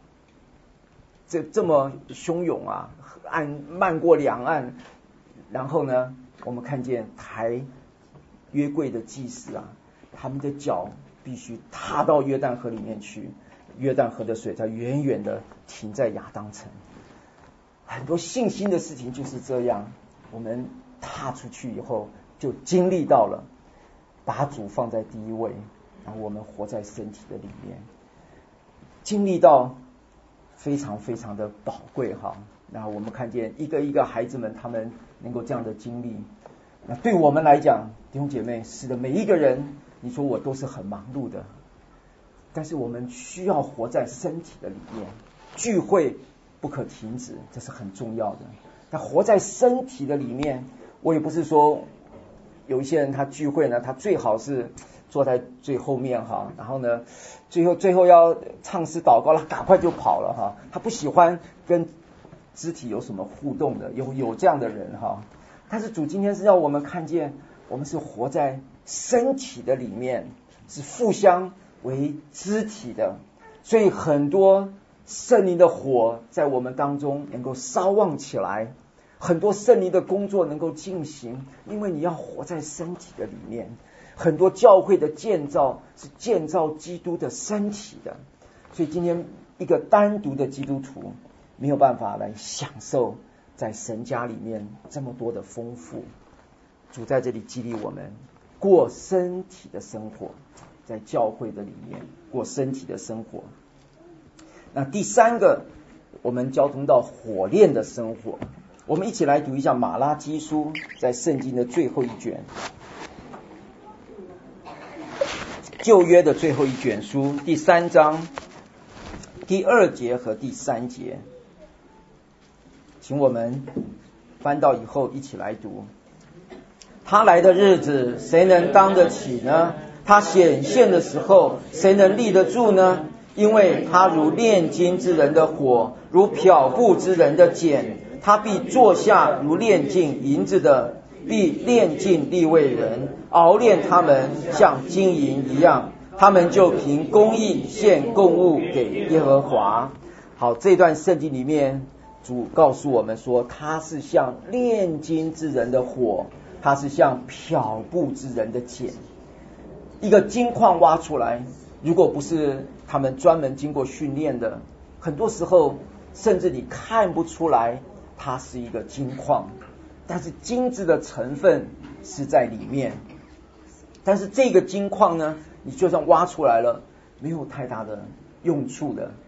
这么汹涌啊，岸漫过两岸，然后呢我们看见抬约柜的祭司啊，他们的脚必须踏到约旦河里面去，约旦河的水才远远的停在亚当城。很多信心的事情就是这样，我们踏出去以后就经历到了把主放在第一位，然后我们活在身体的里面，经历到非常非常的宝贵哈。那我们看见一个一个孩子们他们能够这样的经历，那对我们来讲，弟兄姐妹，是的，每一个人你说我都是很忙碌的，但是我们需要活在身体的里面，聚会不可停止，这是很重要的。但活在身体的里面，我也不是说有一些人他聚会呢，他最好是坐在最后面哈，然后呢最后要唱诗祷告了，赶快就跑了哈，他不喜欢跟肢体有什么互动的，有这样的人哈。但是主今天是要我们看见，我们是活在身体的里面，是互相为肢体的，所以很多圣灵的火在我们当中能够烧旺起来，很多圣灵的工作能够进行，因为你要活在身体的里面。很多教会的建造是建造基督的身体的，所以今天一个单独的基督徒没有办法来享受在神家里面这么多的丰富。主在这里激励我们过身体的生活，在教会的里面过身体的生活。那第三个，我们交通到火炼的生活。我们一起来读一下马拉基书，在圣经的最后一卷，旧约的最后一卷书第3章第2节和第3节，请我们翻到以后一起来读。他来的日子，谁能当得起呢？他显现的时候，谁能立得住呢？因为他如炼金之人的火，如漂布之人的碱，他必坐下如炼尽银子的，必炼尽利未人，熬炼他们像金银一样，他们就凭公义献供物给耶和华。好，这段圣经里面主告诉我们说，他是像炼金之人的火，他是像漂布之人的碱。一个金矿挖出来，如果不是他们专门经过训练的，很多时候甚至你看不出来它是一个金矿，但是金子的成分是在里面。但是这个金矿呢，你就算挖出来了，没有太大的用处的，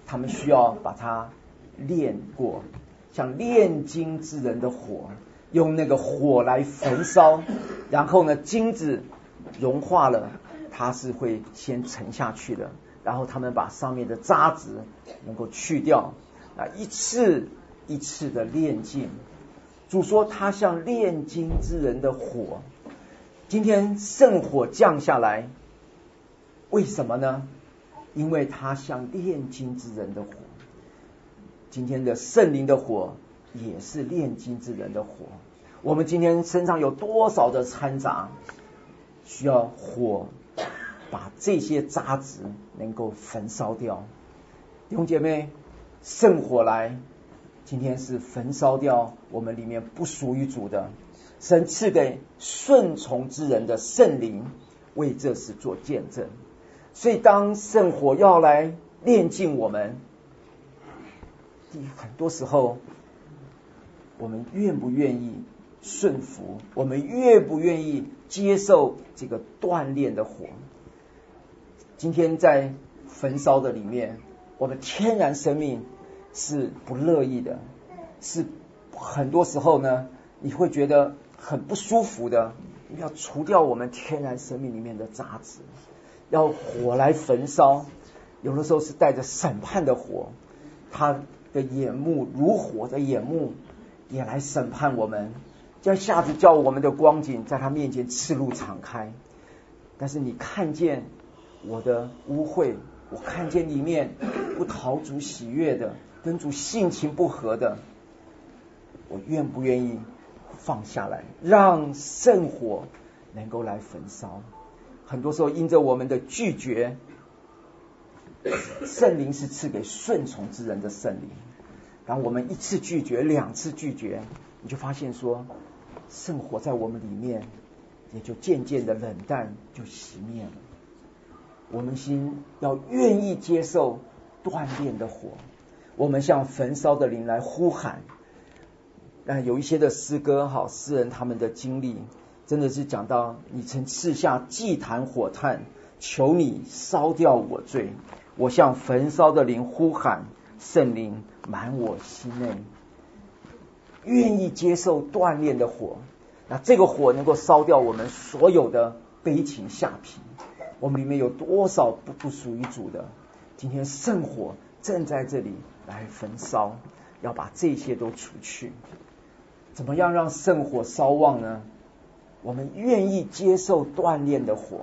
他们需要把它炼过，像炼金之人的火，用那个火来焚烧，然后呢，金子融化了，它是会先沉下去的，然后他们把上面的渣子能够去掉，一次一次的炼净。主说他像炼金之人的火。今天圣火降下来，为什么呢？因为他像炼金之人的火。今天的圣灵的火也是炼金之人的火。我们今天身上有多少的掺杂，需要火把这些渣子能够焚烧掉。弟兄姐妹，圣火来，今天是焚烧掉我们里面不属于主的，神赐给顺从之人的圣灵，为这事做见证。所以当圣火要来炼净我们，很多时候我们愿不愿意顺服，我们愿不愿意接受这个锻炼的火。今天在焚烧的里面，我们天然生命是不乐意的，是很多时候呢，你会觉得很不舒服的，要除掉我们天然生命里面的杂质，要火来焚烧。有的时候是带着审判的火，他的眼目如火的眼目也来审判我们，这样下子叫我们的光景在他面前赤露敞开。但是你看见我的污秽，我看见里面不讨主喜悦的，跟主性情不合的，我愿不愿意放下来，让圣火能够来焚烧。很多时候因着我们的拒绝，圣灵是赐给顺从之人的圣灵。当我们一次拒绝，两次拒绝，你就发现说圣火在我们里面也就渐渐的冷淡，就熄灭了。我们心要愿意接受锻炼的火，我们向焚烧的灵来呼喊。有一些的诗歌诗人他们的经历真的是讲到，你曾赐下祭坛火炭，求你烧掉我罪，我向焚烧的灵呼喊，圣灵满我心内。愿意接受锻炼的火，那这个火能够烧掉我们所有的悲情下品。我们里面有多少不属于主的，今天圣火正在这里来焚烧，要把这些都除去。怎么样让圣火烧旺呢？我们愿意接受锻炼的火。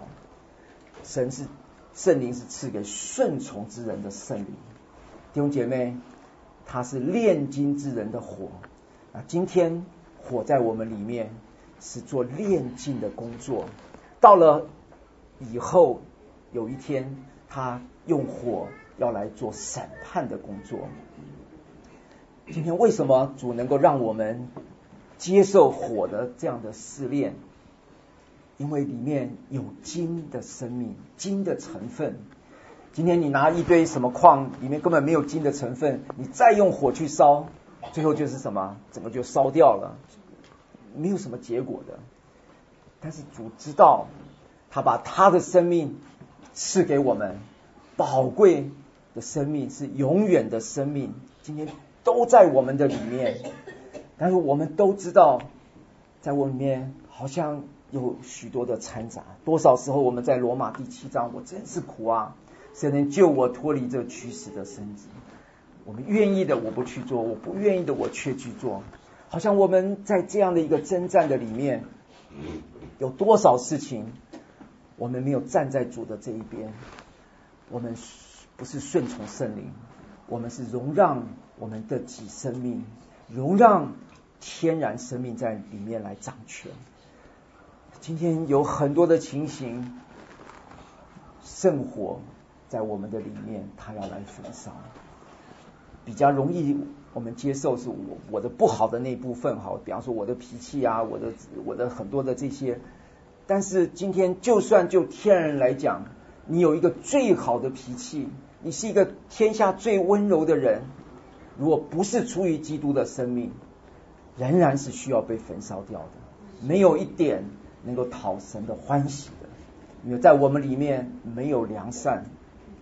圣灵是赐给顺从之人的圣灵。弟兄姐妹，他是炼金之人的火。今天火在我们里面是做炼金的工作，到了以后有一天他用火要来做审判的工作。今天为什么主能够让我们接受火的这样的试炼？因为里面有金的生命，金的成分。今天你拿一堆什么矿，里面根本没有金的成分，你再用火去烧，最后就是什么？整个就烧掉了，没有什么结果的。但是主知道，他把他的生命赐给我们，宝贵的生命是永远的生命，今天都在我们的里面。但是我们都知道，在我里面好像有许多的掺杂。多少时候我们在罗马第7章，我真是苦啊，谁能救我脱离这驱使的身子？我们愿意的我不去做，我不愿意的我却去做。好像我们在这样的一个征战的里面，有多少事情我们没有站在主的这一边，我们不是顺从圣灵，我们是容让我们的己生命，容让天然生命在里面来掌权。今天有很多的情形，圣火在我们的里面，它要来焚烧。比较容易我们接受是我的不好的那部分，比方说我的脾气啊，我的很多的这些。但是今天就算就天然来讲，你有一个最好的脾气，你是一个天下最温柔的人，如果不是出于基督的生命，仍然是需要被焚烧掉的，没有一点能够讨神的欢喜的。因为在我们里面没有良善，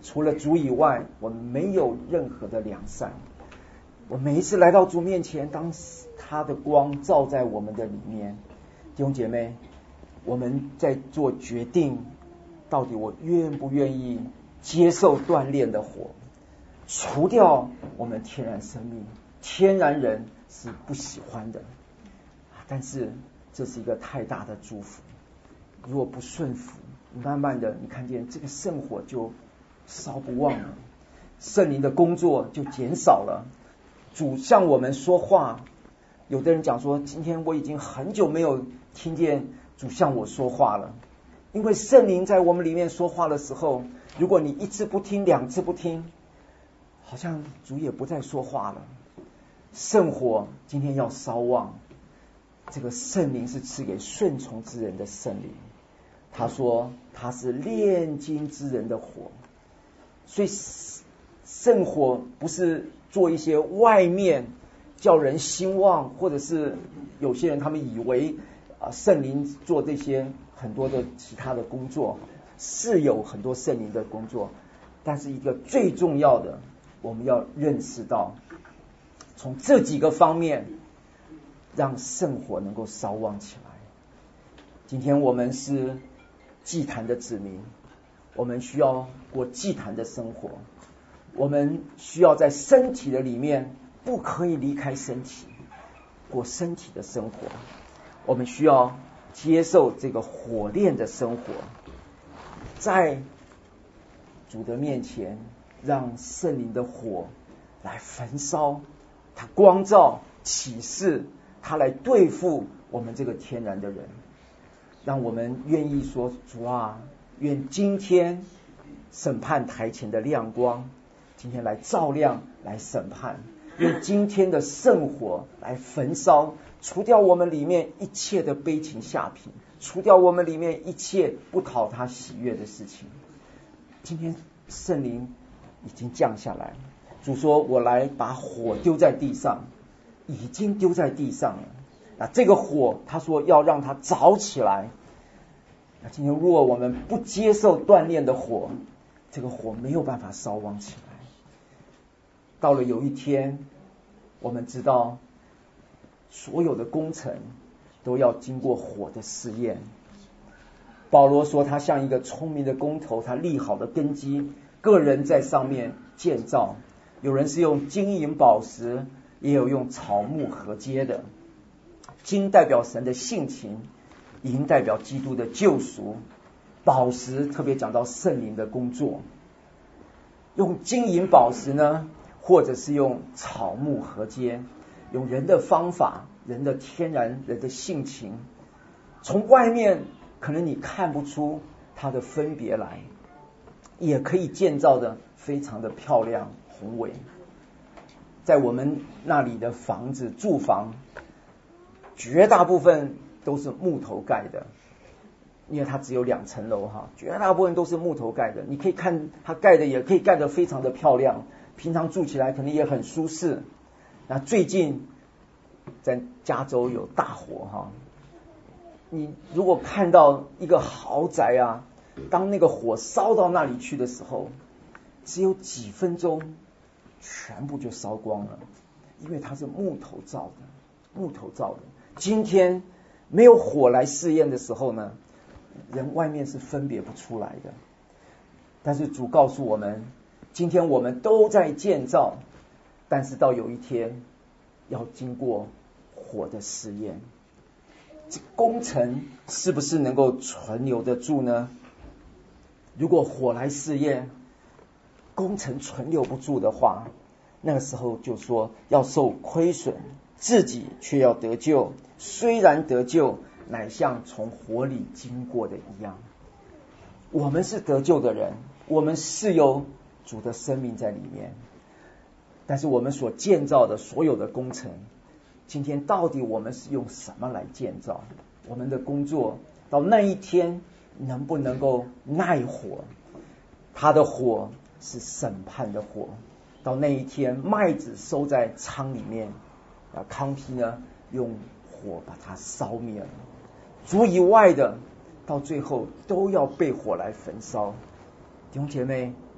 除了主以外，我们没有任何的良善。我每一次来到主面前，当他的光照在我们的里面，弟兄姐妹，我们在做决定，到底我愿不愿意接受锻炼的火，除掉我们天然生命。天然人是不喜欢的，但是这是一个太大的祝福。如果不顺服，慢慢的你看见这个圣火就烧不旺了，圣灵的工作就减少了。主向我们说话，有的人讲说，今天我已经很久没有听见主向我说话了。因为圣灵在我们里面说话的时候，如果你一次不听，两次不听，好像主也不再说话了。圣火今天要烧旺，这个圣灵是赐给顺从之人的圣灵。他说他是炼金之人的火，所以圣火不是做一些外面叫人兴旺，或者是有些人他们以为圣灵做这些很多的其他的工作，是有很多圣灵的工作，但是一个最重要的，我们要认识到，从这几个方面让圣火能够烧旺起来。今天我们是祭坛的子民，我们需要过祭坛的生活，我们需要在身体的里面不可以离开身体，过身体的生活。我们需要接受这个火炼的生活，在主的面前让圣灵的火来焚烧，他光照启示，他来对付我们这个天然的人。让我们愿意说，主啊，愿今天审判台前的亮光今天来照亮，来审判，愿今天的圣火来焚烧，除掉我们里面一切的悲情下品，除掉我们里面一切不讨他喜悦的事情。今天圣灵已经降下来，主说我来把火丢在地上，已经丢在地上了。那这个火他说要让它着起来。那今天如果我们不接受锻炼的火，这个火没有办法烧旺起来。到了有一天，我们知道所有的工程都要经过火的试验。保罗说他像一个聪明的工头，他立好的根基，个人在上面建造。有人是用金银宝石，也有用草木合接的。金代表神的性情，银代表基督的救赎，宝石特别讲到圣灵的工作。用金银宝石呢，或者是用草木合接，用人的方法，人的天然，人的性情，从外面可能你看不出它的分别来，也可以建造的非常的漂亮宏伟。在我们那里的房子，住房绝大部分都是木头盖的，因为它只有2层楼哈，绝大部分都是木头盖的。你可以看它盖的，也可以盖得非常的漂亮，平常住起来可能也很舒适。那最近在加州有大火哈，你如果看到一个豪宅啊，当那个火烧到那里去的时候，只有几分钟全部就烧光了，因为它是木头造的。今天没有火来试验的时候呢，人外面是分别不出来的。但是主告诉我们，今天我们都在建造，但是到有一天要经过火的试验，这工程是不是能够存留得住呢？如果火来试验，工程存留不住的话，那个时候就说要受亏损，自己却要得救，虽然得救，乃像从火里经过的一样。我们是得救的人，我们是有主的生命在里面，但是我们所建造的所有的工程，今天到底我们是用什么来建造？我们的工作到那一天能不能够耐火？他的火是审判的火，到那一天麦子收在仓里面，糠秕呢用火把它烧灭了。主以外的到最后都要被火来焚烧。弟兄姐妹，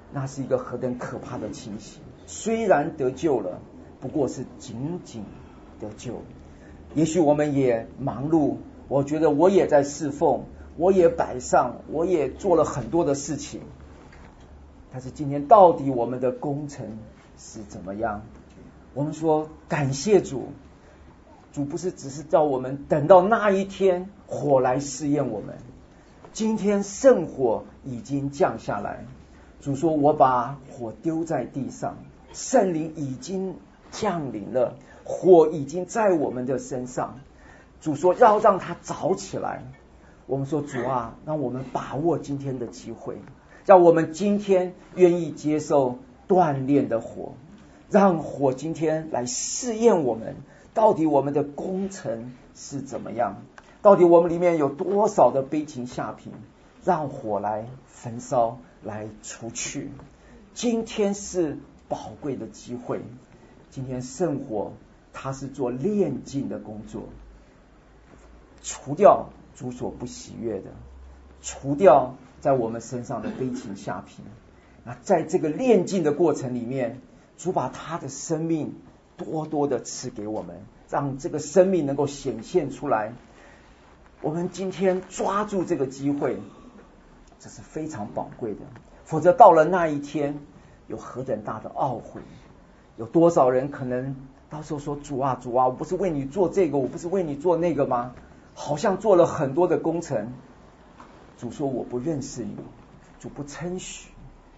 那是一个何等可怕的情形。虽然得救了，不过是仅仅得救。也许我们也忙碌，我觉得我也在侍奉，我也摆上，我也做了很多的事情，但是今天到底我们的工程是怎么样？我们说感谢主，主不是只是叫我们等到那一天火来试验我们，今天圣火已经降下来。主说我把火丢在地上，圣灵已经降临了，火已经在我们的身上。主说要让它着起来。我们说主啊，让我们把握今天的机会，让我们今天愿意接受锻炼的火，让火今天来试验我们，到底我们的工程是怎么样，到底我们里面有多少的悲情下品，让火来焚烧，来除去。今天是宝贵的机会，今天圣火它是做炼净的工作，除掉主所不喜悦的，除掉在我们身上的悲情下品。那在这个炼净的过程里面，主把他的生命多多的赐给我们，让这个生命能够显现出来。我们今天抓住这个机会，这是非常宝贵的，否则到了那一天有何等大的懊悔。有多少人可能到时候说主啊主啊，我不是为你做这个，我不是为你做那个吗？好像做了很多的工程。主说我不认识你，主不称许。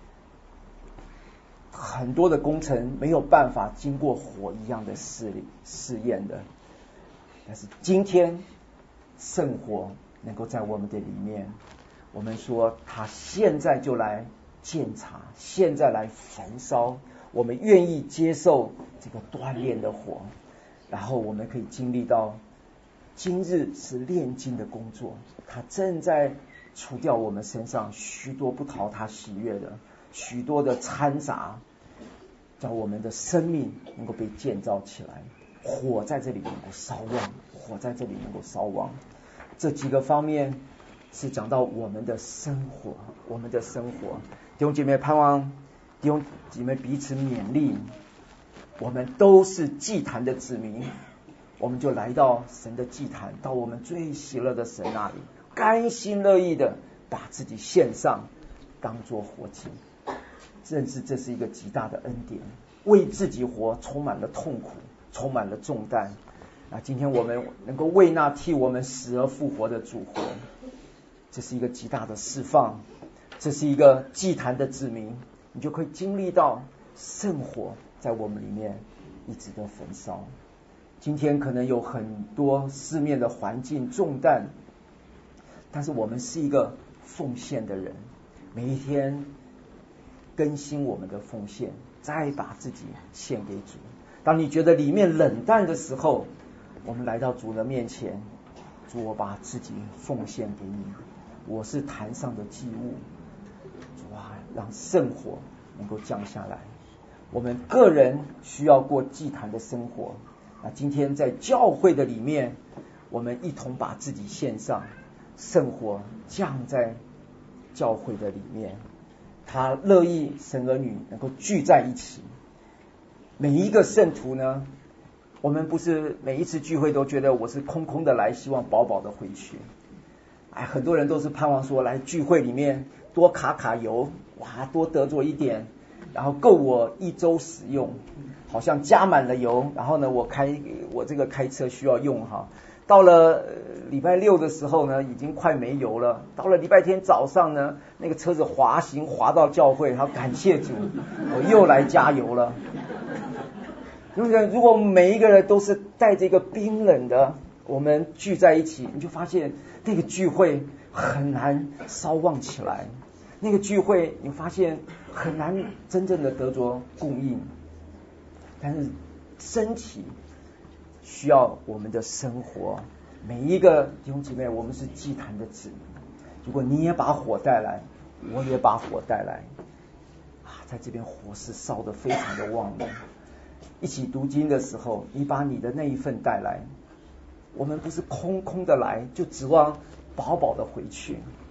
很多的工程没有办法经过火一样的试验的，但是今天圣火能够在我们的里面，我们说他现在就来鉴察，现在来焚烧，我们愿意接受这个锻炼的火，然后我们可以经历到今日是炼金的工作，他正在除掉我们身上许多不讨他喜悦的，许多的掺杂，叫我们的生命能够被建造起来，火在这里能够烧旺，火在这里能够烧旺。这几个方面是讲到我们的生活，我们的生活。弟兄姐妹，盼望弟兄姐妹彼此勉励，我们都是祭坛的子民，我们就来到神的祭坛，到我们最喜乐的神那里，甘心乐意的把自己献上，当作活祭。认识这是一个极大的恩典，为自己活充满了痛苦，充满了重担。今天我们能够为那替我们死而复活的主活，这是一个极大的释放，这是一个祭坛的子民，你就可以经历到圣火在我们里面一直的焚烧。今天可能有很多四面的环境重担，但是我们是一个奉献的人，每一天更新我们的奉献，再把自己献给主。当你觉得里面冷淡的时候，我们来到主的面前，主，我把自己奉献给你，我是坛上的祭物。主啊，让圣火能够降下来。我们个人需要过祭坛的生活，今天在教会的里面，我们一同把自己献上，圣火降在教会的里面，他乐意神儿女能够聚在一起。每一个圣徒呢，我们不是每一次聚会都觉得我是空空的来，希望饱饱的回去。很多人都是盼望说来聚会里面多卡油，哇，多得着一点，然后够我一周使用，好像加满了油，然后呢我这个开车需要用哈。到了礼拜六的时候呢，已经快没油了。到了礼拜天早上呢，那个车子滑行滑到教会，好感谢主，我又来加油了。如果每一个人都是带着一个冰冷的，我们聚在一起，你就发现那个聚会很难烧旺起来，那个聚会你发现很难真正的得着供应。但是身体需要我们的生活，每一个弟兄姐妹，我们是祭坛的子民。如果你也把火带来，我也把火带来，在这边火是烧得非常的旺的。一起读经的时候，你把你的那一份带来，我们不是空空的来，就指望饱饱的回去。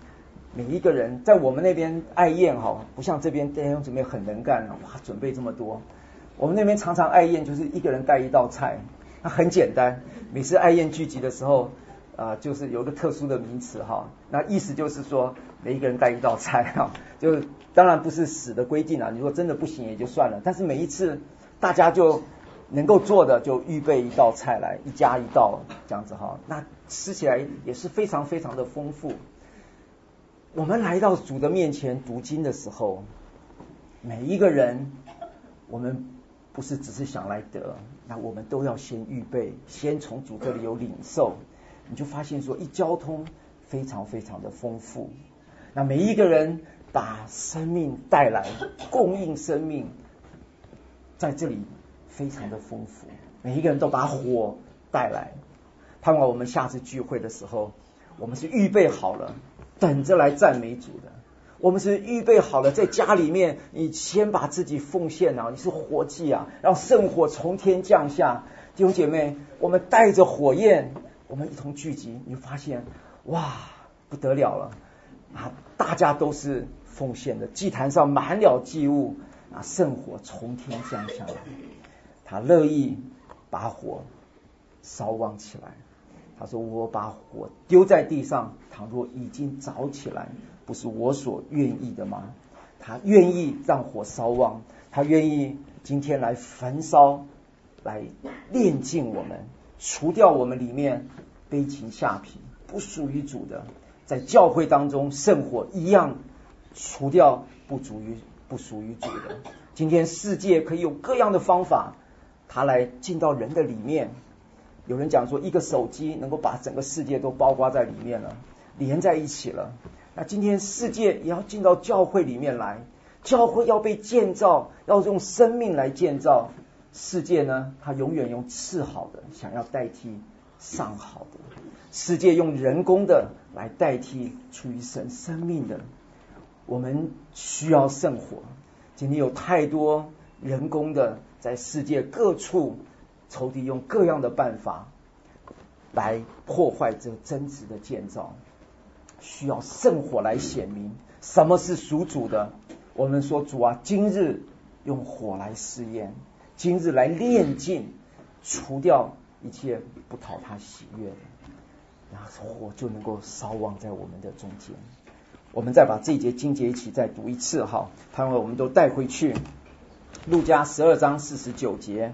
每一个人在我们那边爱宴不像这边弟兄姊妹很能干，哇，准备这么多。我们那边常常爱宴就是一个人带一道菜，它很简单。每次爱宴聚集的时候就是有一个特殊的名词那意思就是说每一个人带一道菜就当然不是死的规定你如果真的不行也就算了，但是每一次大家就能够做的就预备一道菜来，一家一道这样子那吃起来也是非常非常的丰富。我们来到主的面前读经的时候，每一个人我们不是只是想来得，那我们都要先预备，先从主这里有领受，你就发现说一交通非常非常的丰富。那每一个人把生命带来，供应生命，在这里非常的丰富。每一个人都把火带来，盼望我们下次聚会的时候，我们是预备好了，等着来赞美主的。我们是预备好了，在家里面你先把自己奉献你是活祭让圣火从天降下。弟兄姐妹，我们带着火焰，我们一同聚集，你会发现哇，不得了了大家都是奉献的，祭坛上满了祭物圣火从天降下来，他乐意把火烧旺起来。他说我把火丢在地上，倘若已经着起来，不是我所愿意的吗？他愿意让火烧旺，他愿意今天来焚烧，来炼净我们，除掉我们里面悲情下品不属于主的，在教会当中圣火一样除掉不属于主的。今天世界可以用各样的方法，它来进到人的里面。有人讲说一个手机能够把整个世界都包括在里面了，连在一起了。那今天世界也要进到教会里面来，教会要被建造，要用生命来建造。世界呢，它永远用次好的想要代替上好的，世界用人工的来代替出于神生命的。我们需要圣火。今天有太多人工的在世界各处，仇敌用各样的办法来破坏这个真实的建造，需要圣火来显明什么是属主的。我们说主今日用火来试验，今日来炼净，除掉一切不讨他喜悦的，然后火就能够烧旺在我们的中间。我们再把这一节经节一起再读一次盼望我们都带回去。路加12章49节，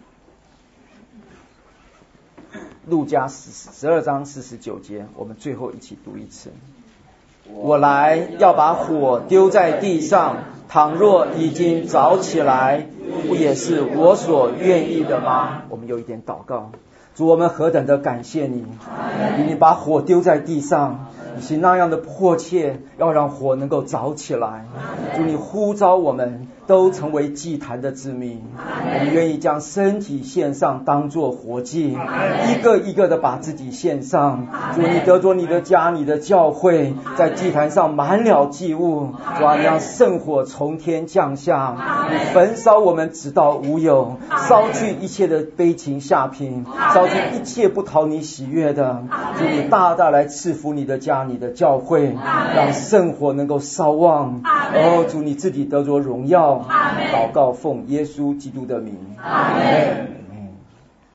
路加12章49节，我们最后一起读一次。我来要把火丢在地上，倘若已经着起来，不也是我所愿意的吗？我们有一点祷告。主，我们何等的感谢你，你把火丢在地上，你是那样的迫切要让火能够着起来。主，你呼召我们都成为祭坛的子民，我们愿意将身体献上，当作活祭，一个一个的把自己献上。主，你得着你的家，你的教会在祭坛上满了祭物。主啊，你让圣火从天降下，你焚烧我们直到无有，烧去一切的悲情下品，烧去一切不讨你喜悦的。主，你大大来赐福你的家，你的教会，让圣火能够烧旺。主，你自己得着荣耀。祷告奉耶稣基督的名，阿们。